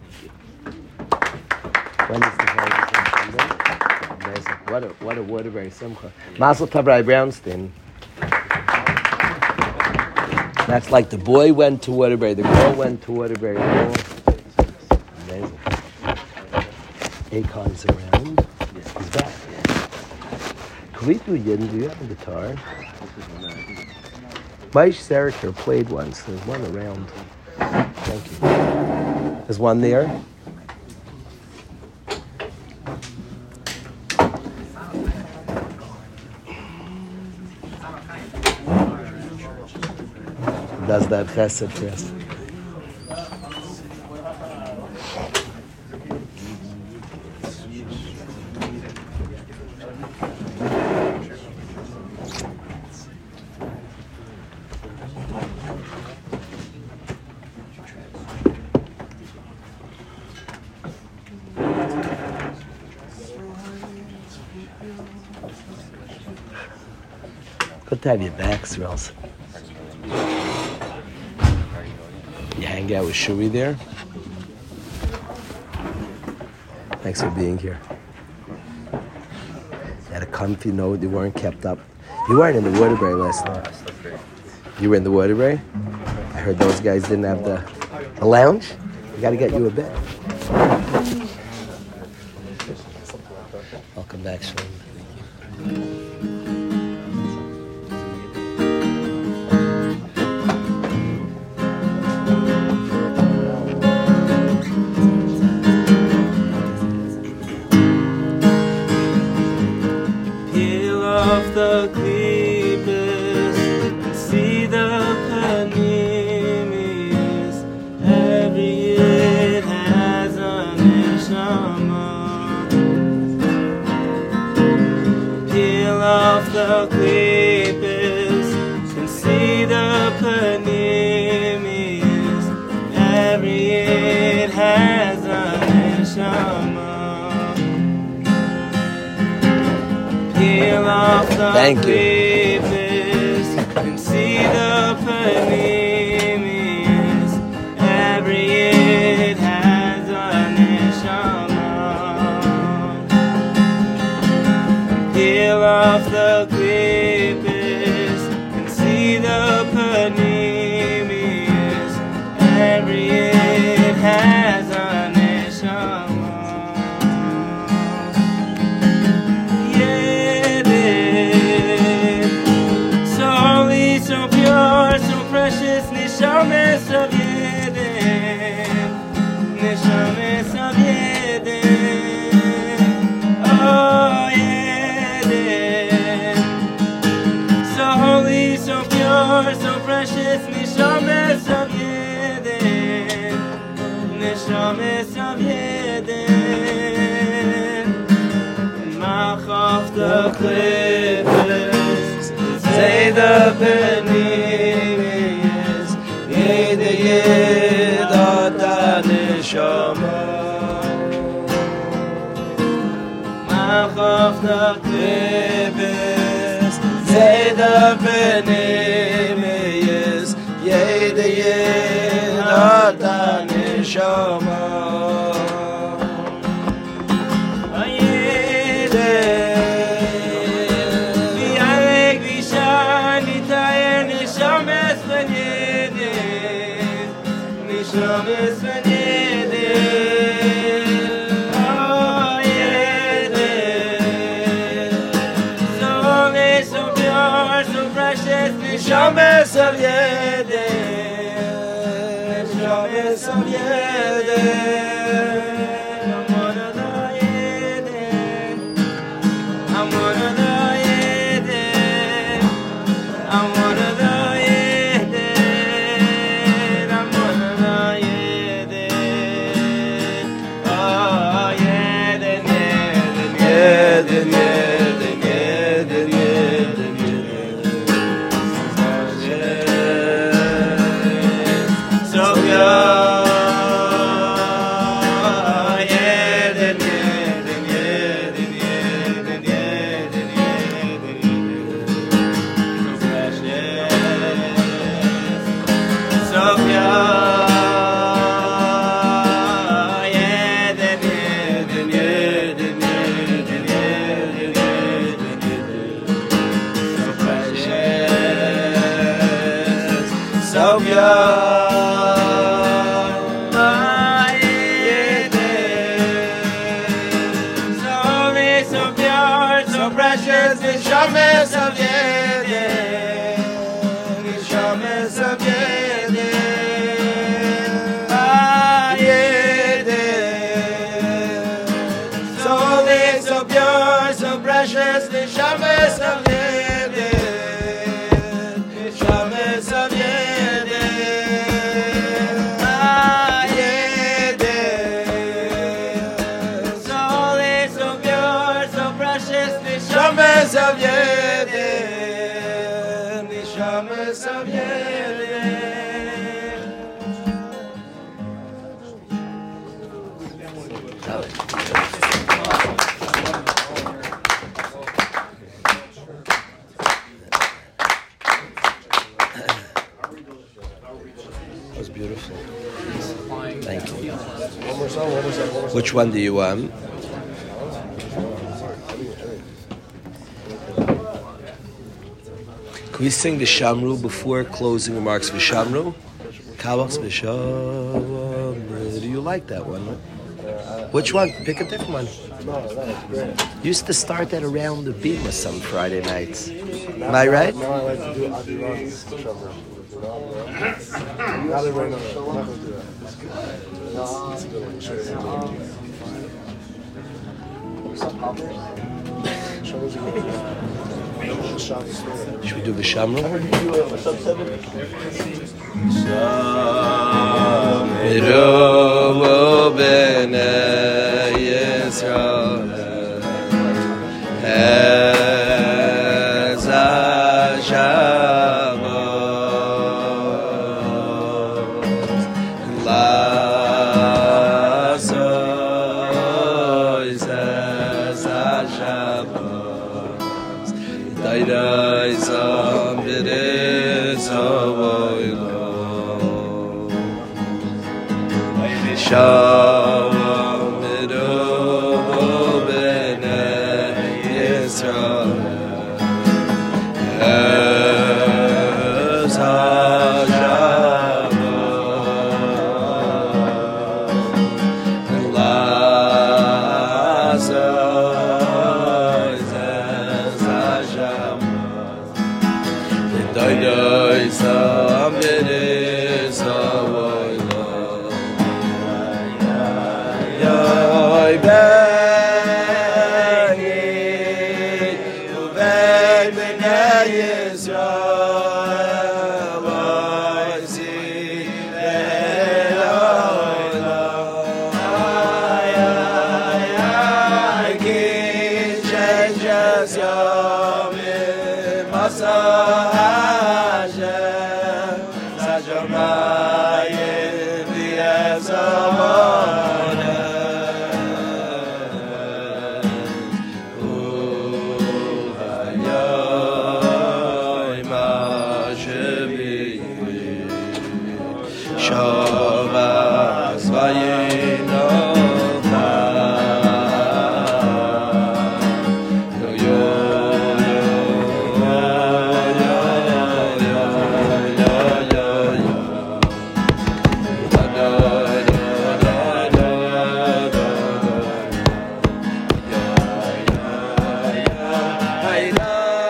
When is the Sunday? Amazing. What a Waterbury Simcha. Mazel Tov, Rabbi Brownstein. That's like the boy went to Waterbury, the girl went to Waterbury. Amazing. Akon's around. He's back. Can we do Yidden? Do you have a guitar? Maish Seriker played once. There's one around. Thank you. There's one there. Does that chesed for us. Good to have your back, Srels. You hang out with Shui there? Thanks for being here. You had a comfy note, you weren't kept up. You weren't in the Waterbury last night. You were in the Waterbury? I heard those guys didn't have the lounge. We gotta get you a bed. Welcome back, Shalom. The clippers and see the panemius. Every yid has a neshama. Peel off the clippers and see the panemius. Every yid has a neshama. Peel off the Thank you. clippers and see the panemius. Every yid has a neshama. Peel off the clippers and see the panemius. Every yid has a neshama. So pure, so precious, Neshames of Yedin, Neshames of Yedin, oh Yedin. So holy, so pure, so precious, Neshames of Yedin, Neshames of Yedin. Mach off the clippers, say the panemius, yede yed ata neshama. Mach off the clippers, say the panemius, yede yed ata neshama. Neshames ben Yedin, oh Yedin. So holy, so pure, so precious, Neshames of Yedin, Neshames of Yedin. I'm one of the Yedin, I'm one of the Yedin, I'm one of the Precious, the shames of Yedin, the shames of Yedin, Yedin. So holy, so pure, so precious, the shames of Yedin, the shames of Yedin, Yedin. So holy, so pure, so precious, the Shames of Yedin, the Shames of Yedin. That was beautiful. Thank you. Which one do you want? Can we sing the Shamru before closing remarks? Vishamru? Kavach Vishamru. Do you like that one? Which one? Pick a different one. No, that's great. Used to start that around the Bima some Friday nights. Am I right? Now I like to do Adiron's shovel. Now they're right on it. I'm not going to do that. No, it's a good one. Show you. Some poppers? Shovels are good. Should we do Vishamru? I heard you do a sub 7. Mirovo b'nei Yisrael ez ha-Shabbos la'asos ez ha-Shabbos Daidai zam b'dei zavoylo Shalom mirovo b'nei Yisrael ez ha-Shabbos la'asos ez ha-Shabbos V'daydai sam b'nei zavoylo Oy b'nei u'vei b'nei Yisrael oy zivei olam ay ki changes yomim asa Hashem sajomayim v'yezamon Shavas vayinova Yo yo yo yo yo yo yo yo Da da da da da da Ya ya ya Hay la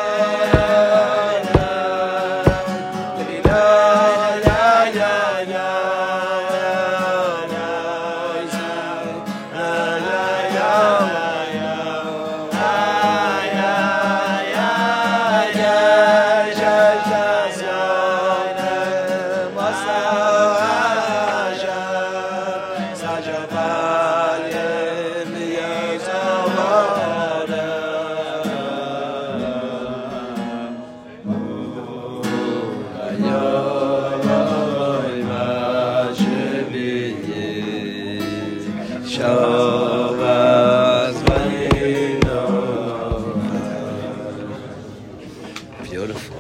Beautiful.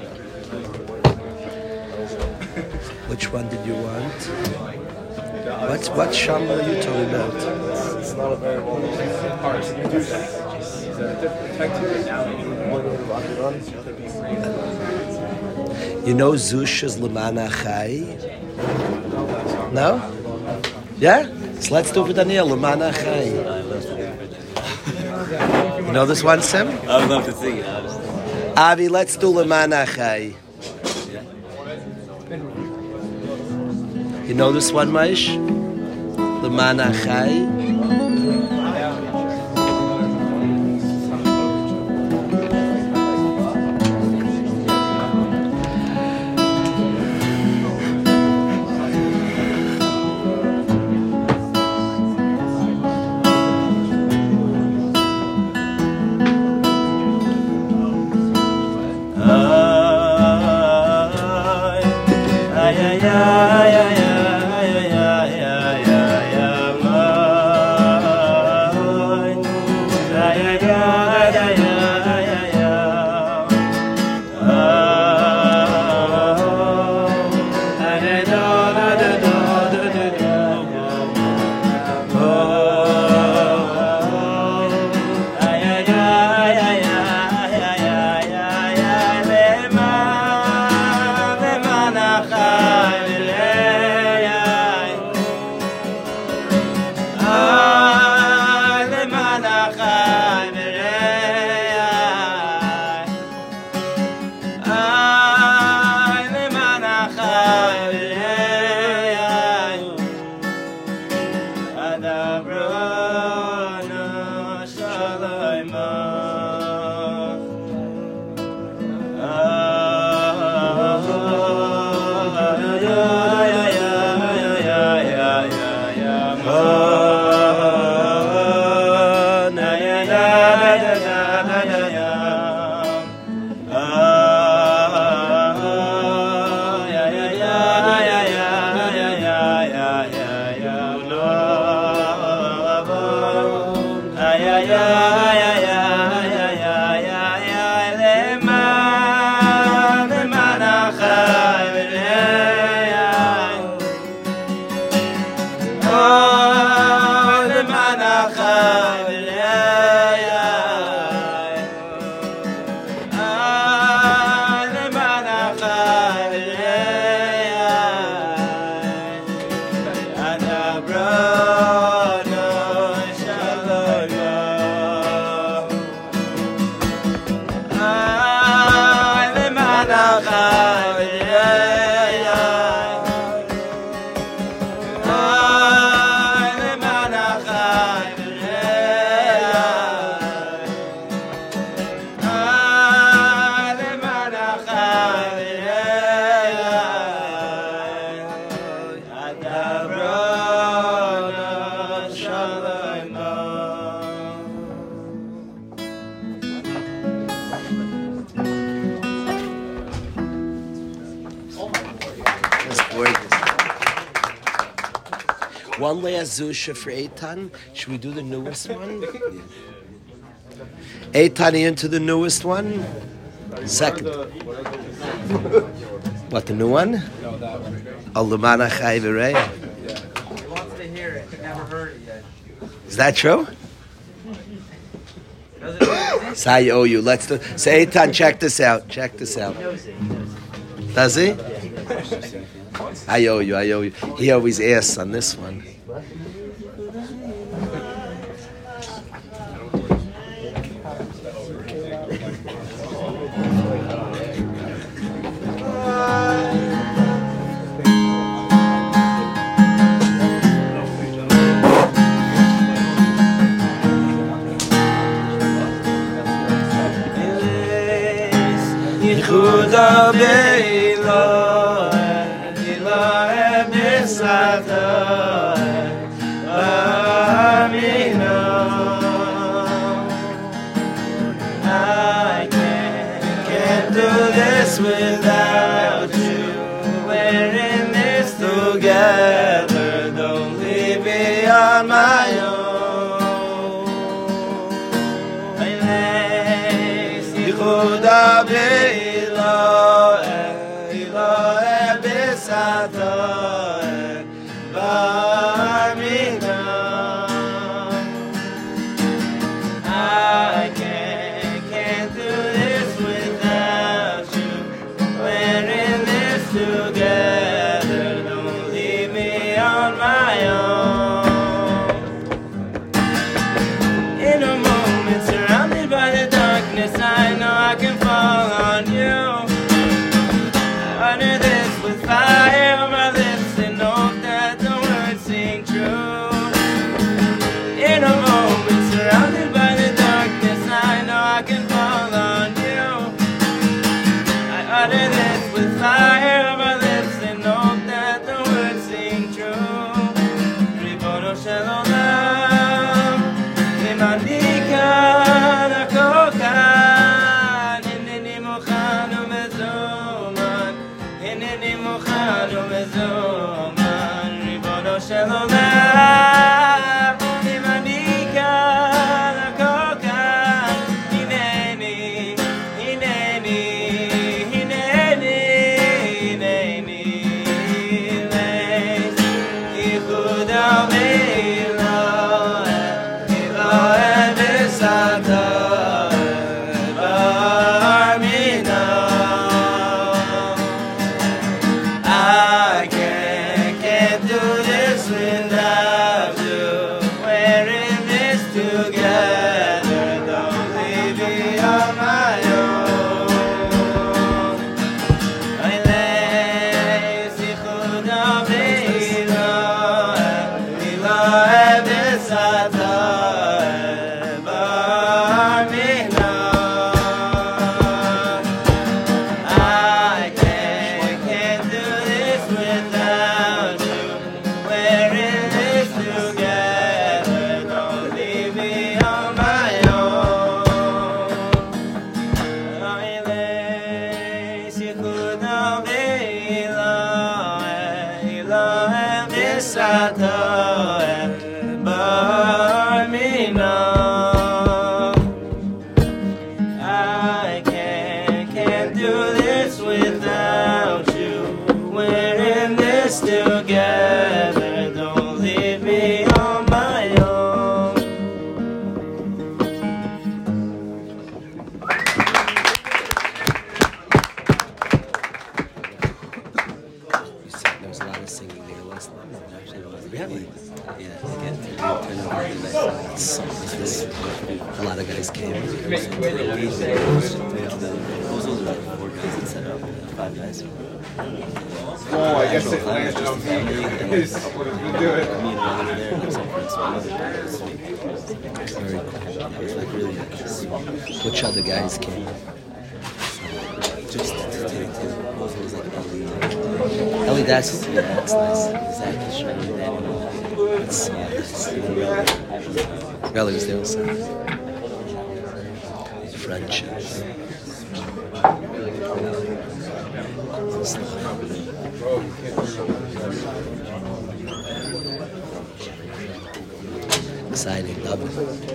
Which one did you want? What Shama are you talking about? It's not a very well part. You do that. You know Zusha's Lamana Chai? No? Yeah? So let's do it with Daniel. L'mana Chai. You know this one, Sim? I would love to sing it, honestly. Avi, let's do L'mana Chai. You know this one, Maish? L'mana Chai. One last Zusha for Eitan. Should we do the newest one? Eitan, into the newest one? Second. What, the new one? No, that one. L'mana Chai V'Rei. He wants to hear it. Never heard it yet. Is that true? So I owe you. Let's do. So Eitan, check this out. Check this out. Does he? I owe you. He always asks on this one. I can't do this without you. We're in this together. Don't leave me on my own. I can't do this without you. together. Don't leave me on my own. I lay sichud avila, ila ebesata barmina. I can't do this without you. We're in this together. Don't leave me on my own. I lay sichud avila, ila ebesata barmina. I can't do this without you. We're in this together. Don't leave me on my own. You said there was a lot of singing there last night. No, actually, there wasn't. Really? Yeah, again, a lot of guys came. Five guys. Oh, I guess it landed on me. What did you do it? Me and Ron were there, and some friends from another sweet. Very cool. It was like really nice. Which other guys came? Just was like Ellie, that's yeah, that's nice. Zach is showing that. Ellie was there also. Friendships. Exciting, double.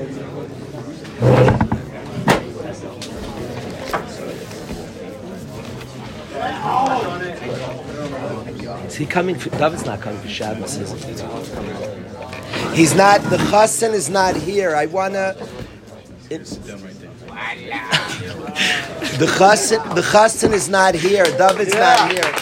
Is he coming for, David's not coming for Shabbos, is he? He's not, the chassan is not here. I wanna, the chassan is not here. David's not here.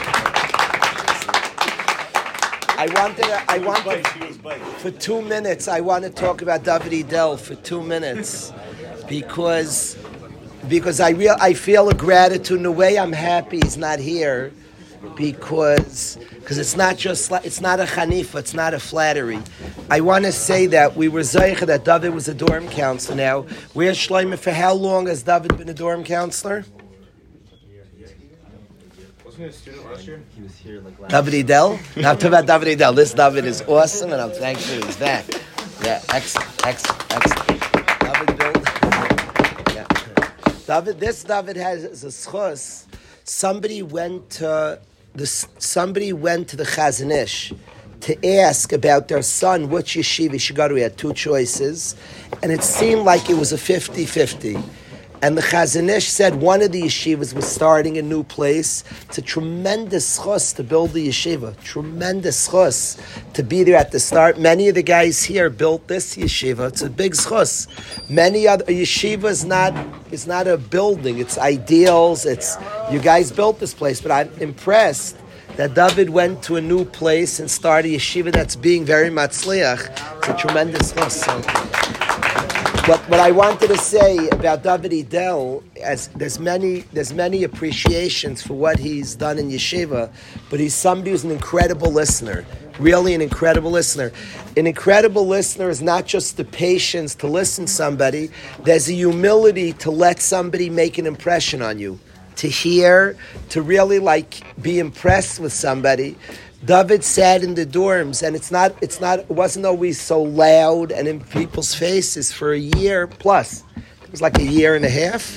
I wanted for 2 minutes. I want to talk about David Edel for 2 minutes because I feel a gratitude in a way. I'm happy he's not here because it's not just it's not a chanifa, it's not a flattery. I want to say that we were zeicha that David was a dorm counselor. Now, where's Shlomo? For how long has David been a dorm counselor? Wasn't he a student last year? He was here like last. David Edel? Now I'm talking about David Edel. This David is awesome, and I'm thankful he's back. Yeah, excellent. David built. Yeah. This David has a schus. Somebody went to the Chazon Ish to ask about their son, which yeshiva should go to. He had two choices, and it seemed like it was a 50-50. And the Chazon Ish said one of the yeshivas was starting a new place. It's a tremendous chus to build the yeshiva. Tremendous chus to be there at the start. Many of the guys here built this yeshiva. It's a big chus. Many other yeshiva is not a building. It's ideals. It's you guys built this place. But I'm impressed that David went to a new place and started a yeshiva that's being very matzliach. It's a tremendous chus. So. What I wanted to say about David Edel, as there's many appreciations for what he's done in yeshiva, but he's somebody who's an incredible listener, really an incredible listener. An incredible listener is not just the patience to listen to somebody, there's a humility to let somebody make an impression on you, to hear, to really be impressed with somebody. David sat in the dorms, and it wasn't always so loud and in people's faces for a year plus. It was like a year and a half.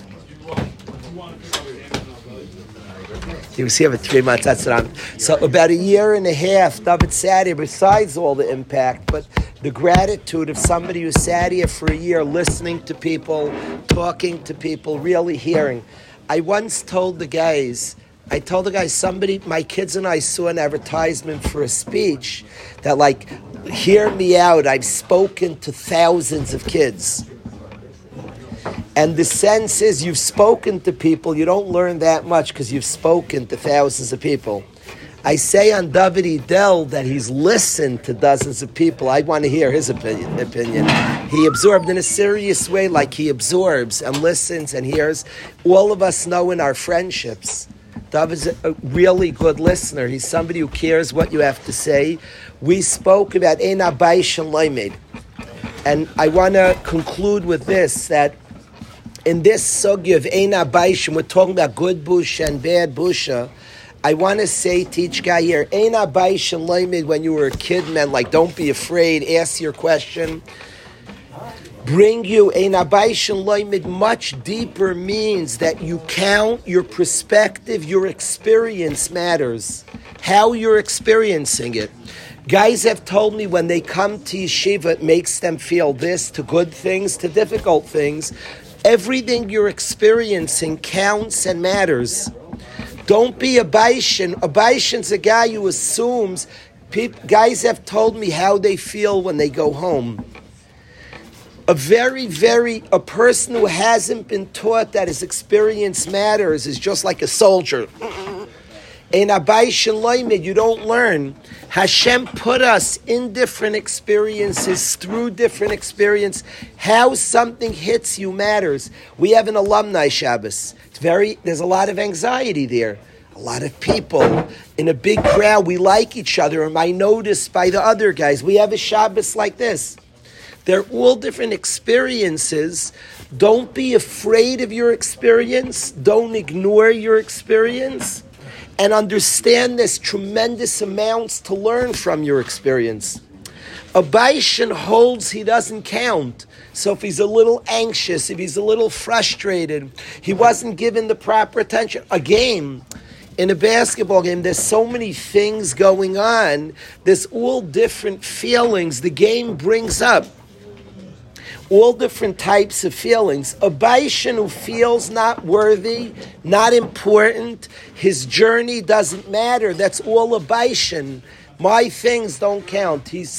He was here for 3 months. That's what so about a year and a half, David sat here, besides all the impact, but the gratitude of somebody who sat here for a year, listening to people, talking to people, really hearing. I once told the guys, my kids and I saw an advertisement for a speech that hear me out, I've spoken to thousands of kids. And the sense is you've spoken to people, you don't learn that much because you've spoken to thousands of people. I say on David Edel that he's listened to dozens of people. I want to hear his opinion. He absorbed in a serious way, like he absorbs and listens and hears. All of us know in our friendships, David's a really good listener. He's somebody who cares what you have to say. We spoke about Ein Abayis and Loimed. And I want to conclude with this, that in this sugya of Ein Abayis, we're talking about good busha and bad busha. I want to say to each guy here, Ein Abayis and Loimed, when you were a kid, man, like, don't be afraid, ask your question. Bring you Ein Abayis and Loimed much deeper means that you count your perspective, your experience matters. How you're experiencing it. Guys have told me when they come to yeshiva, it makes them feel this, to good things, to difficult things. Everything you're experiencing counts and matters. Don't be a baishin. A baishin's a guy who assumes. Guys have told me how they feel when they go home. A person who hasn't been taught that his experience matters is just like a soldier. In Abayis and Loimed, you don't learn. Hashem put us in different experiences, through different experience. How something hits you matters. We have an alumni Shabbos. There's a lot of anxiety there. A lot of people in a big crowd. We like each other. Am I noticed by the other guys? We have a Shabbos like this. They're all different experiences. Don't be afraid of your experience. Don't ignore your experience. And understand there's tremendous amounts to learn from your experience. A baishin holds he doesn't count. So if he's a little anxious, if he's a little frustrated, he wasn't given the proper attention. A game, in a basketball game, there's so many things going on. There's all different feelings the game brings up. All different types of feelings. A baishin who feels not worthy, not important, his journey doesn't matter. That's all a baishin. My things don't count. He's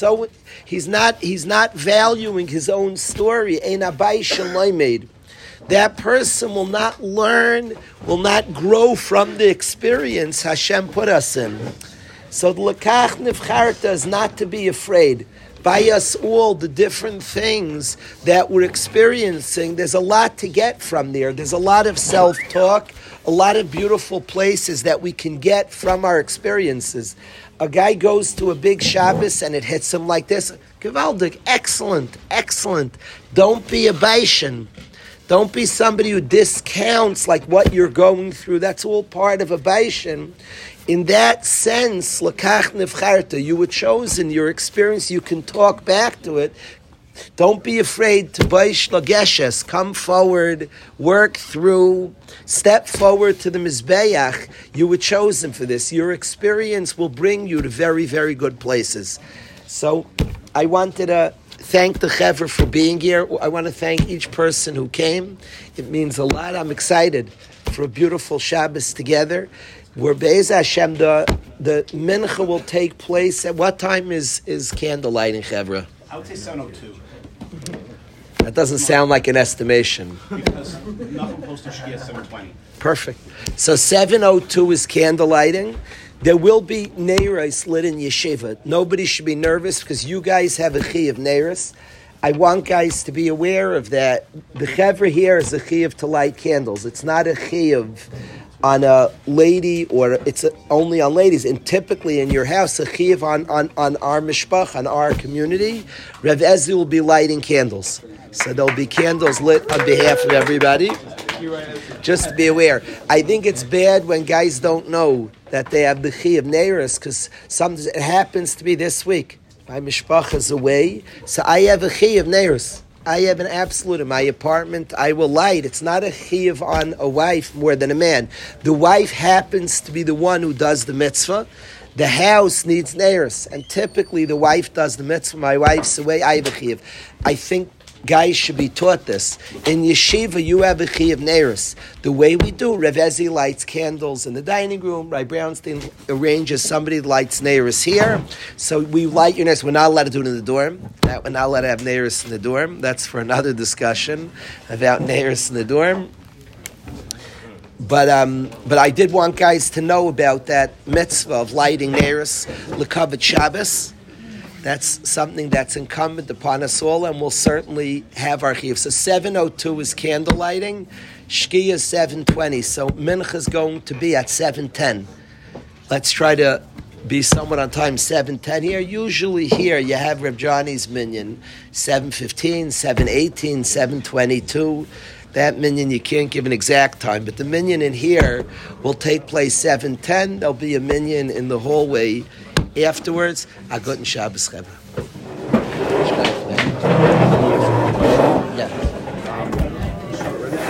not valuing his own story. Ein Abayis and Loimed. That person will not learn, will not grow from the experience Hashem put us in. So the lekach nivcharta is not to be afraid. By us all, the different things that we're experiencing, there's a lot to get from there. There's a lot of self-talk, a lot of beautiful places that we can get from our experiences. A guy goes to a big Shabbos and it hits him like this. Gewaldig, excellent. Don't be a baishin. Don't be somebody who discounts like what you're going through. That's all part of a baishin. In that sense, lekach nivcharta, you were chosen, your experience, you can talk back to it. Don't be afraid to baish lageshes. Come forward, work through, step forward to the Mizbeach. You were chosen for this. Your experience will bring you to very, very good places. So I wanted to thank the Chevra for being here. I want to thank each person who came. It means a lot. I'm excited for a beautiful Shabbos together. Where Be'ez Hashem, the mincha will take place. At what time is candle lighting, Chevra? I would say 7:02. That doesn't sound like an estimation. Because Nachum posted should be at 7:20. Perfect. So 7:02 is candle lighting. There will be neiros lit in yeshiva. Nobody should be nervous because you guys have a chi of neiros. I want guys to be aware of that. The Chevra here is a chi of to light candles. It's not a chi of on a lady, or it's only on ladies. And typically in your house, a chiyuv on our mishpach, on our community, Rev Ezi will be lighting candles. So there'll be candles lit on behalf of everybody. Just to be aware. I think it's bad when guys don't know that they have the chiyuv neiros, because sometimes it happens to be this week. My mishpach is away, so I have a chiyuv neiros. I have an absolute in my apartment. I will light. It's not a chiyuv on a wife more than a man. The wife happens to be the one who does the mitzvah. The house needs neiros, and typically the wife does the mitzvah. My wife's away. I have a chiyuv. I think guys should be taught this. In yeshiva, you have a chiyuv neiros. The way we do, Rev Ezi lights candles in the dining room. Rabbi Brownstein arranges somebody lights neiros here. So we light your neiros. We're not allowed to do it in the dorm. We're not allowed to have neiros in the dorm. That's for another discussion about neiros in the dorm. But I did want guys to know about that mitzvah of lighting neiros l'kavod Shabbos. That's something that's incumbent upon us all, and we'll certainly have our chiyuv. So 7:02 is candle lighting, shkia is 7:20. So mincha is going to be at 7:10. Let's try to be somewhat on time. 7:10 here. Usually here you have Reb Johnny's minyan 7:15, 7:18, 7:22. That minyan, you can't give an exact time, but the minyan in here will take place 7:10. There'll be a minyan in the hallway afterwards. A guten Shabbos, Chevra.